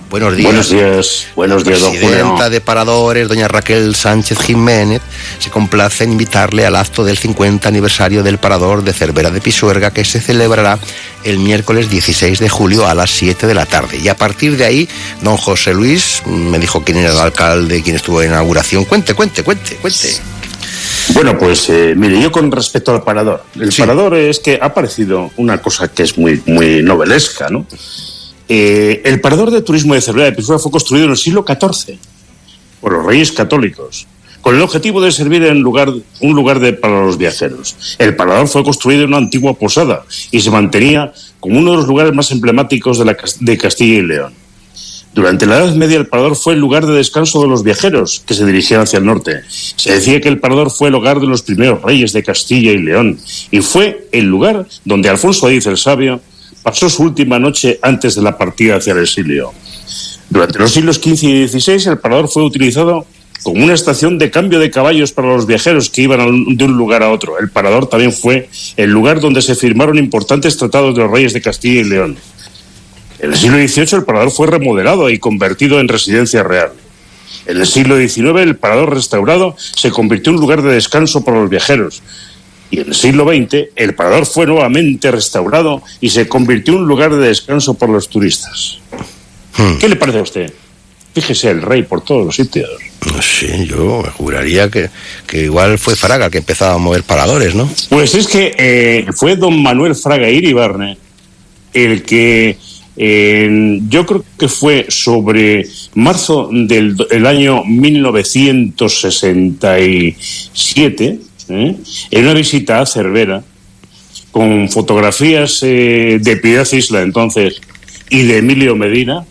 Buenos días. Buenos días, buenos días, don Julio. La presidenta de Paradores, doña Raquel Sánchez Jiménez, se complace en invitarle al acto del cincuenta aniversario del Parador de Cervera de Pisuerga, que se celebrará el miércoles dieciséis de julio a las siete de la tarde. Y a partir de ahí, don José Luis me dijo quién era el alcalde, quién estuvo en la inauguración. Cuente, cuente, cuente, cuente. Bueno, pues eh, mire, yo con respecto al Parador, el sí. Parador es que ha aparecido una cosa que es muy, muy novelesca, ¿no? Eh, el Parador de Turismo de Cervera de Pisuerga fue construido en el siglo catorce por los Reyes Católicos, con el objetivo de servir en lugar, un lugar de, para los viajeros. El Parador fue construido en una antigua posada y se mantenía como uno de los lugares más emblemáticos de, la, de Castilla y León. Durante la Edad Media el Parador fue el lugar de descanso de los viajeros que se dirigían hacia el norte. Se decía que el Parador fue el hogar de los primeros reyes de Castilla y León y fue el lugar donde Alfonso X el Sabio pasó su última noche antes de la partida hacia el exilio. Durante los siglos quince y dieciséis el Parador fue utilizado como una estación de cambio de caballos para los viajeros que iban de un lugar a otro. El Parador también fue el lugar donde se firmaron importantes tratados de los reyes de Castilla y León. En el siglo dieciocho el Parador fue remodelado y convertido en residencia real. En el siglo diecinueve el Parador restaurado se convirtió en un lugar de descanso para los viajeros. Y en el siglo veinte el Parador fue nuevamente restaurado y se convirtió en un lugar de descanso para los turistas. Hmm. ¿Qué le parece a usted? Fíjese el rey por todos los sitios. Sí, yo juraría que, que igual fue Fraga que empezaba a mover paradores, ¿no? Pues es que eh, fue don Manuel Fraga Iribarne el que eh, yo creo que fue sobre marzo del el año mil novecientos sesenta y siete, ¿eh? en una visita a Cervera con fotografías eh, de Piedad Isla entonces y de Emilio Medina.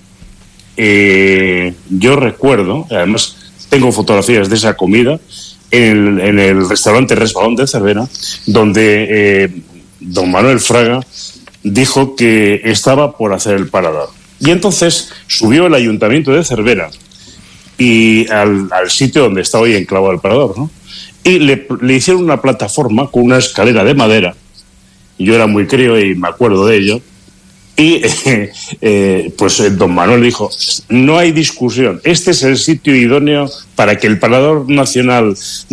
Eh, yo recuerdo, además tengo fotografías de esa comida en el, en el restaurante Resbalón de Cervera, donde eh, don Manuel Fraga dijo que estaba por hacer el Parador. Y entonces subió el ayuntamiento de Cervera y al, al sitio donde está hoy enclavado el Parador, ¿no? Y le, le hicieron una plataforma con una escalera de madera. Yo era muy crío y me acuerdo de ello. Y eh, eh, pues eh, don Manuel dijo, no hay discusión, este es el sitio idóneo para que el Parador Nacional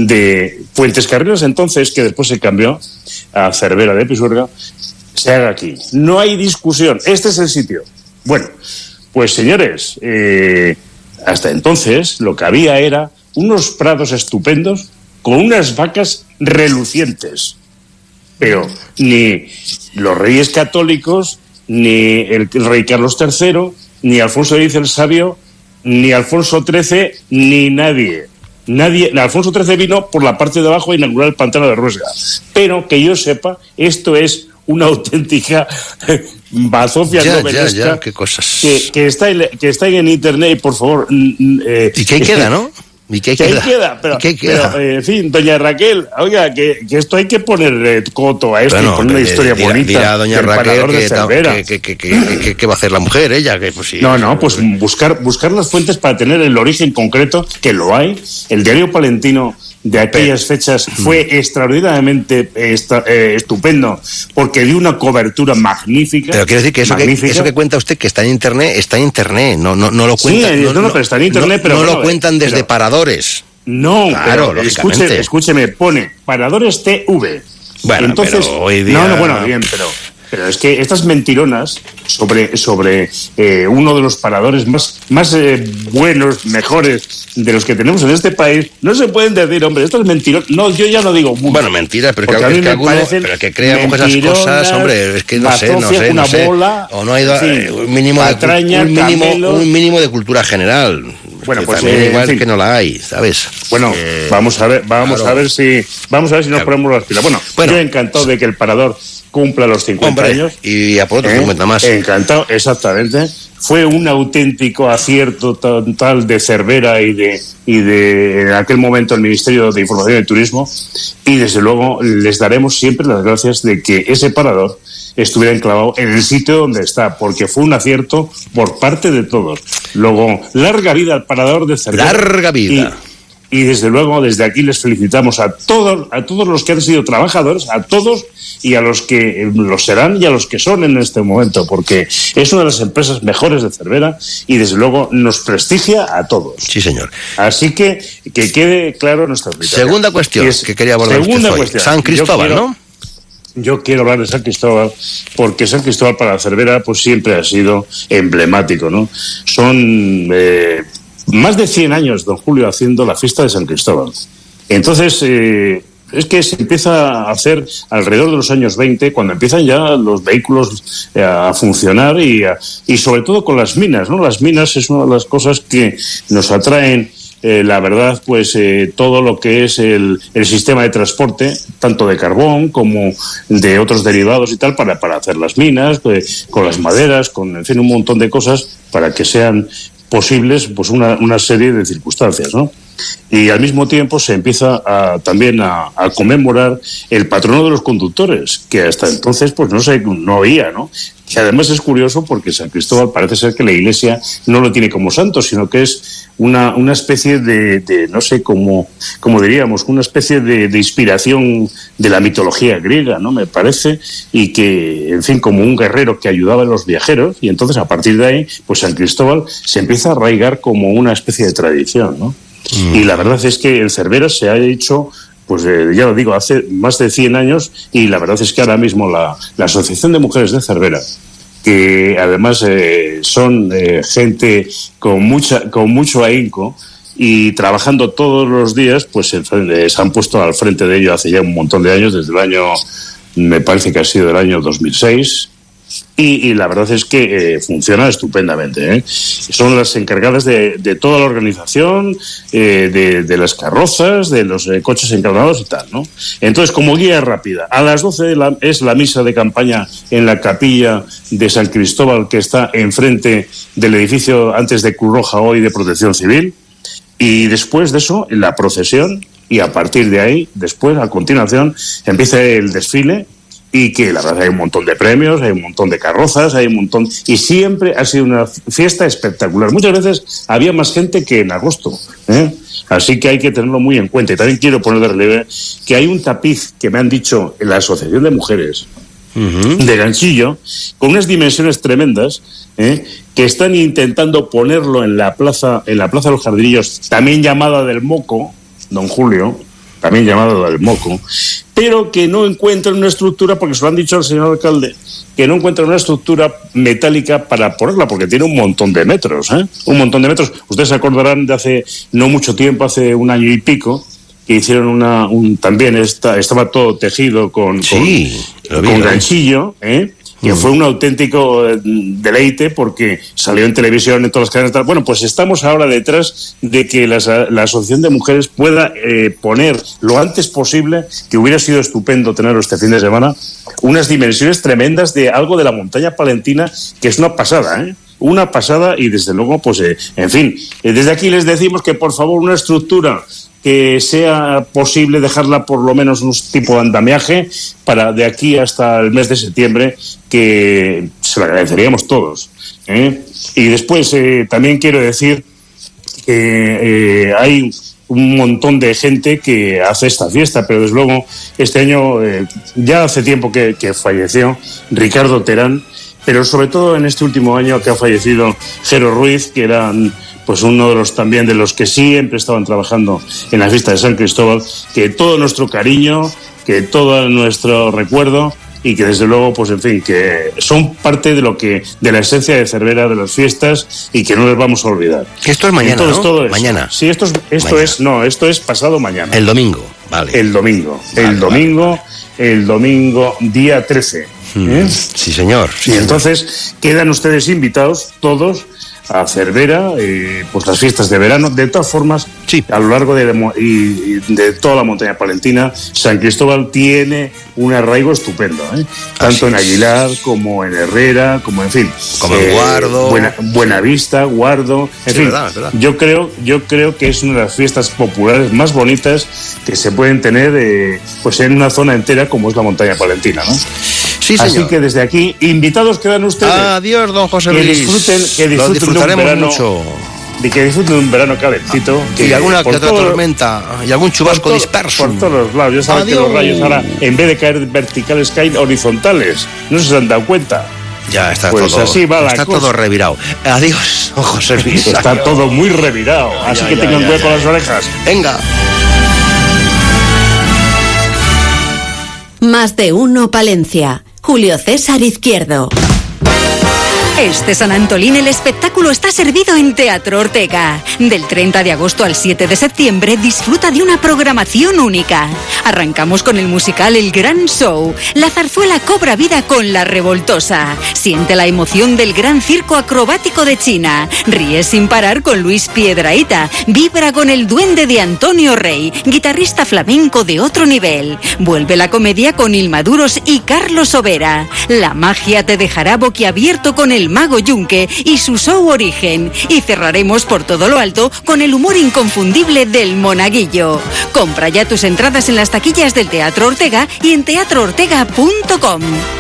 de Fuentescarreras, entonces, que después se cambió a Cervera de Pisuerga, se haga aquí. No hay discusión, este es el sitio. Bueno, pues señores, eh, hasta entonces lo que había era unos prados estupendos con unas vacas relucientes. Pero ni los reyes católicos, ni el, el rey Carlos tercero, ni Alfonso X el Sabio, ni Alfonso trece, ni nadie. Nadie. Alfonso trece vino por la parte de abajo a inaugurar el pantano de Ruesga. Pero que yo sepa, esto es una auténtica bazofia ya, novelesca ya, ya, qué cosas. Que, que, está, que está en internet y por favor... Eh, ¿Y qué queda, no? ¿Y qué queda? ¿Qué queda? Pero, ¿Qué queda? pero eh, en fin, doña Raquel, oiga, que, que esto hay que poner eh, coto a esto bueno, y poner una historia dirá, bonita. Dirá doña Raquel que, que, que, que, que, que va a hacer la mujer, ella. Que, pues, sí, no, no, pues buscar, buscar las fuentes para tener el origen concreto, que lo hay. El diario palentino de aquellas pero, fechas fue mm. extraordinariamente esta, eh, estupendo, porque dio una cobertura magnífica. Pero quiero decir que eso, que eso que cuenta usted, que está en internet, está en internet, no, no, no lo cuentan. Sí, no, no, no, pero está en internet, no, pero no bueno, lo cuentan desde pero, paradores. No, claro, pero escúcheme, escúcheme, pone Paradores T V. Bueno, entonces, pero hoy día... No, no, bueno, bien, pero, pero es que estas mentironas sobre, sobre eh, uno de los paradores más, más eh, buenos, mejores de los que tenemos en este país, no se pueden decir, hombre, esto es mentiroso. No, yo ya no digo mucho. Bueno, mentiras, pero que, que, que alguno, pero que crea esas cosas, hombre, es que no sé, no sé, no sé. Bola, o no ha ido a, sí, un mínimo patraña, de un mínimo, camelos, un mínimo de cultura general. Bueno, pues eh, igual en fin. que no la hay, ¿sabes? Bueno, eh, vamos a ver, vamos claro. a ver si vamos a ver si nos claro. ponemos las pilas. Bueno, bueno, yo encantado de que el Parador cumpla los cincuenta hombre, años. Y a por otros ¿Eh? cincuenta más. Encantado, exactamente. Fue un auténtico acierto total de Cervera y de y de en aquel momento el Ministerio de Información y Turismo, y desde luego les daremos siempre las gracias de que ese Parador estuviera enclavado en el sitio donde está, porque fue un acierto por parte de todos. Luego, larga vida al Parador de Cervera. Larga vida. Y, y desde luego desde aquí les felicitamos a todos, a todos los que han sido trabajadores, a todos y a los que lo serán y a los que son en este momento, porque es una de las empresas mejores de Cervera y desde luego nos prestigia a todos. Sí, señor. Así que que quede claro nuestra opinión. Segunda cuestión es, que quería abordar segunda usted cuestión. hoy. San Cristóbal, yo quiero, ¿no? Yo quiero hablar de San Cristóbal porque San Cristóbal para Cervera pues siempre ha sido emblemático, ¿no? Son eh, más de cien años, don Julio, haciendo la fiesta de San Cristóbal. Entonces, eh, es que se empieza a hacer alrededor de los años veinte, cuando empiezan ya los vehículos eh, a funcionar y, a, y sobre todo con las minas, ¿no? Las minas es una de las cosas que nos atraen. Eh, la verdad, pues eh, todo lo que es el, el sistema de transporte, tanto de carbón como de otros derivados y tal, para, para hacer las minas, pues, con las maderas, con, en fin, un montón de cosas para que sean posibles pues una, una serie de circunstancias, ¿no? Y al mismo tiempo se empieza a, también a, a conmemorar el patrono de los conductores, que hasta entonces pues no sé, no había, ¿no? Que además es curioso porque San Cristóbal parece ser que la Iglesia no lo tiene como santo, sino que es una, una especie de, de, no sé, como, como diríamos, una especie de, de inspiración de la mitología griega, ¿no? Me parece, y que, en fin, como un guerrero que ayudaba a los viajeros, y entonces a partir de ahí, pues San Cristóbal se empieza a arraigar como una especie de tradición, ¿no? Mm. Y la verdad es que en Cervera se ha hecho, pues eh, ya lo digo, hace más de cien años, y la verdad es que ahora mismo la, la Asociación de Mujeres de Cervera, que además eh, son eh, gente con mucha con mucho ahínco y trabajando todos los días, pues se, se han puesto al frente de ello hace ya un montón de años, desde el año, me parece que ha sido el año dos mil seis, y, y la verdad es que eh, funciona estupendamente, ¿eh? Son las encargadas de, de toda la organización, eh, de, de las carrozas, de los eh, coches encarnados y tal, ¿no? Entonces, como guía rápida, a las doce de la, es la misa de campaña en la capilla de San Cristóbal, que está enfrente del edificio antes de Cruz Roja, hoy de Protección Civil, y después de eso, la procesión, y a partir de ahí, después, a continuación, empieza el desfile. Y que la verdad hay un montón de premios, hay un montón de carrozas, hay un montón... Y siempre ha sido una fiesta espectacular. Muchas veces había más gente que en agosto, ¿eh? Así que hay que tenerlo muy en cuenta. Y también quiero poner de relieve que hay un tapiz que me han dicho en la Asociación de Mujeres, uh-huh, de ganchillo, con unas dimensiones tremendas, ¿eh? Que están intentando ponerlo en la plaza, en la Plaza de los Jardinillos, también llamada del Moco, don Julio, también llamado del Moco, pero que no encuentran una estructura, porque se lo han dicho al señor alcalde, que no encuentran una estructura metálica para ponerla, porque tiene un montón de metros, ¿eh? Un montón de metros. Ustedes se acordarán de hace no mucho tiempo, hace un año y pico, que hicieron una, un, también esta, estaba todo tejido con, sí, con, vi, con ganchillo, ¿eh? Que fue un auténtico deleite porque salió en televisión, en todas las cadenas. Bueno, pues estamos ahora detrás de que la, la Asociación de Mujeres pueda eh, poner lo antes posible, que hubiera sido estupendo tenerlo este fin de semana, unas dimensiones tremendas de algo de la montaña palentina, que es una pasada, ¿eh? Una pasada, y desde luego, pues, eh, en fin, eh, desde aquí les decimos que por favor una estructura que sea posible dejarla por lo menos un tipo de andamiaje para de aquí hasta el mes de septiembre, que se lo agradeceríamos todos, ¿eh? Y después eh, también quiero decir que eh, hay un montón de gente que hace esta fiesta, pero desde luego este año eh, ya hace tiempo que, que falleció Ricardo Terán, pero sobre todo en este último año que ha fallecido Jero Ruiz, que eran pues uno de los también de los que siempre estaban trabajando en la fiesta de San Cristóbal, que todo nuestro cariño, que todo nuestro recuerdo, y que desde luego, pues en fin, que son parte de lo que, de la esencia de Cervera, de las fiestas, y que no les vamos a olvidar. Esto es mañana, Entonces, ¿no? Todo es, mañana. Sí, esto es, esto mañana. es, no, esto es pasado mañana. El domingo, vale. El domingo, vale, el domingo, vale. el domingo, día trece. ¿eh? Sí, señor. Sí, y señor. entonces quedan ustedes invitados todos a Cervera, eh, pues las fiestas de verano. De todas formas, sí, a lo largo de, de, y de toda la montaña palentina, San Cristóbal tiene un arraigo estupendo, ¿eh? Tanto en Aguilar como en Herrera, como en fin, como en eh, Guardo, Buena, Buenavista, Guardo, en sí, fin, verdad, verdad. Yo creo, yo creo que es una de las fiestas populares más bonitas que se pueden tener, eh, pues en una zona entera como es la montaña palentina, ¿no? Sí, señor. Así que desde aquí, invitados quedan ustedes. Adiós, don José Luis. Que disfruten, que disfruten Lo disfrutaremos de un verano mucho. de que disfruten de un verano calentito. Y alguna que otra todo, tormenta, y algún chubasco por disperso. Por todos los lados. Ya saben Adiós. Que los rayos ahora, en vez de caer verticales, caen horizontales. No se han dado cuenta. Ya está pues todo, así va está la todo cosa. revirado. Adiós, José Luis. Está Adiós. todo muy revirado. Así ya, que ya, tengan ya, cuidado ya. con las orejas. Venga. Más de uno Palencia. Julio César Izquierdo. Este San Antolín el espectáculo está servido en Teatro Ortega. Del treinta de agosto al siete de septiembre disfruta de una programación única. Arrancamos con el musical El Gran Show. La zarzuela cobra vida con La Revoltosa. Siente la emoción del gran circo acrobático de China. Ríe sin parar con Luis Piedrahita. Vibra con el duende de Antonio Rey, guitarrista flamenco de otro nivel. Vuelve la comedia con Ilmaduros y Carlos Sobera. La magia te dejará boquiabierto con el Mago Yunque y su show Origen. Y cerraremos por todo lo alto con el humor inconfundible del Monaguillo. Compra ya tus entradas en las taquillas del Teatro Ortega y en teatro ortega punto com.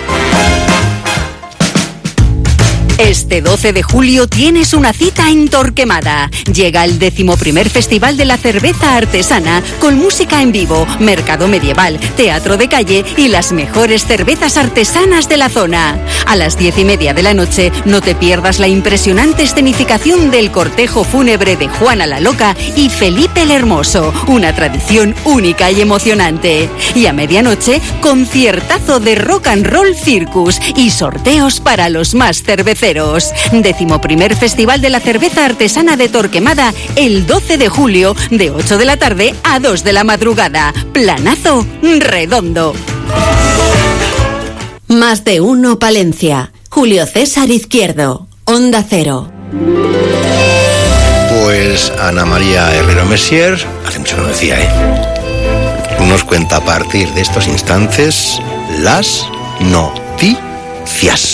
Este doce de julio tienes una cita en Torquemada. Llega el decimoprimer Festival de la Cerveza Artesana con música en vivo, mercado medieval, teatro de calle y las mejores cervezas artesanas de la zona. A las diez y media de la noche no te pierdas la impresionante escenificación del cortejo fúnebre de Juana la Loca y Felipe el Hermoso, una tradición única y emocionante. Y a medianoche, conciertazo de Rock and Roll Circus y sorteos para los más cerveceros. Décimo primer Festival de la Cerveza Artesana de Torquemada, el doce de julio, de ocho de la tarde a dos de la madrugada. Planazo redondo. Más de uno Palencia. Julio César Izquierdo. Onda Cero. Pues Ana María Herrero Messier, hace mucho que no decía, ¿eh? Nos cuenta a partir de estos instantes las noticias.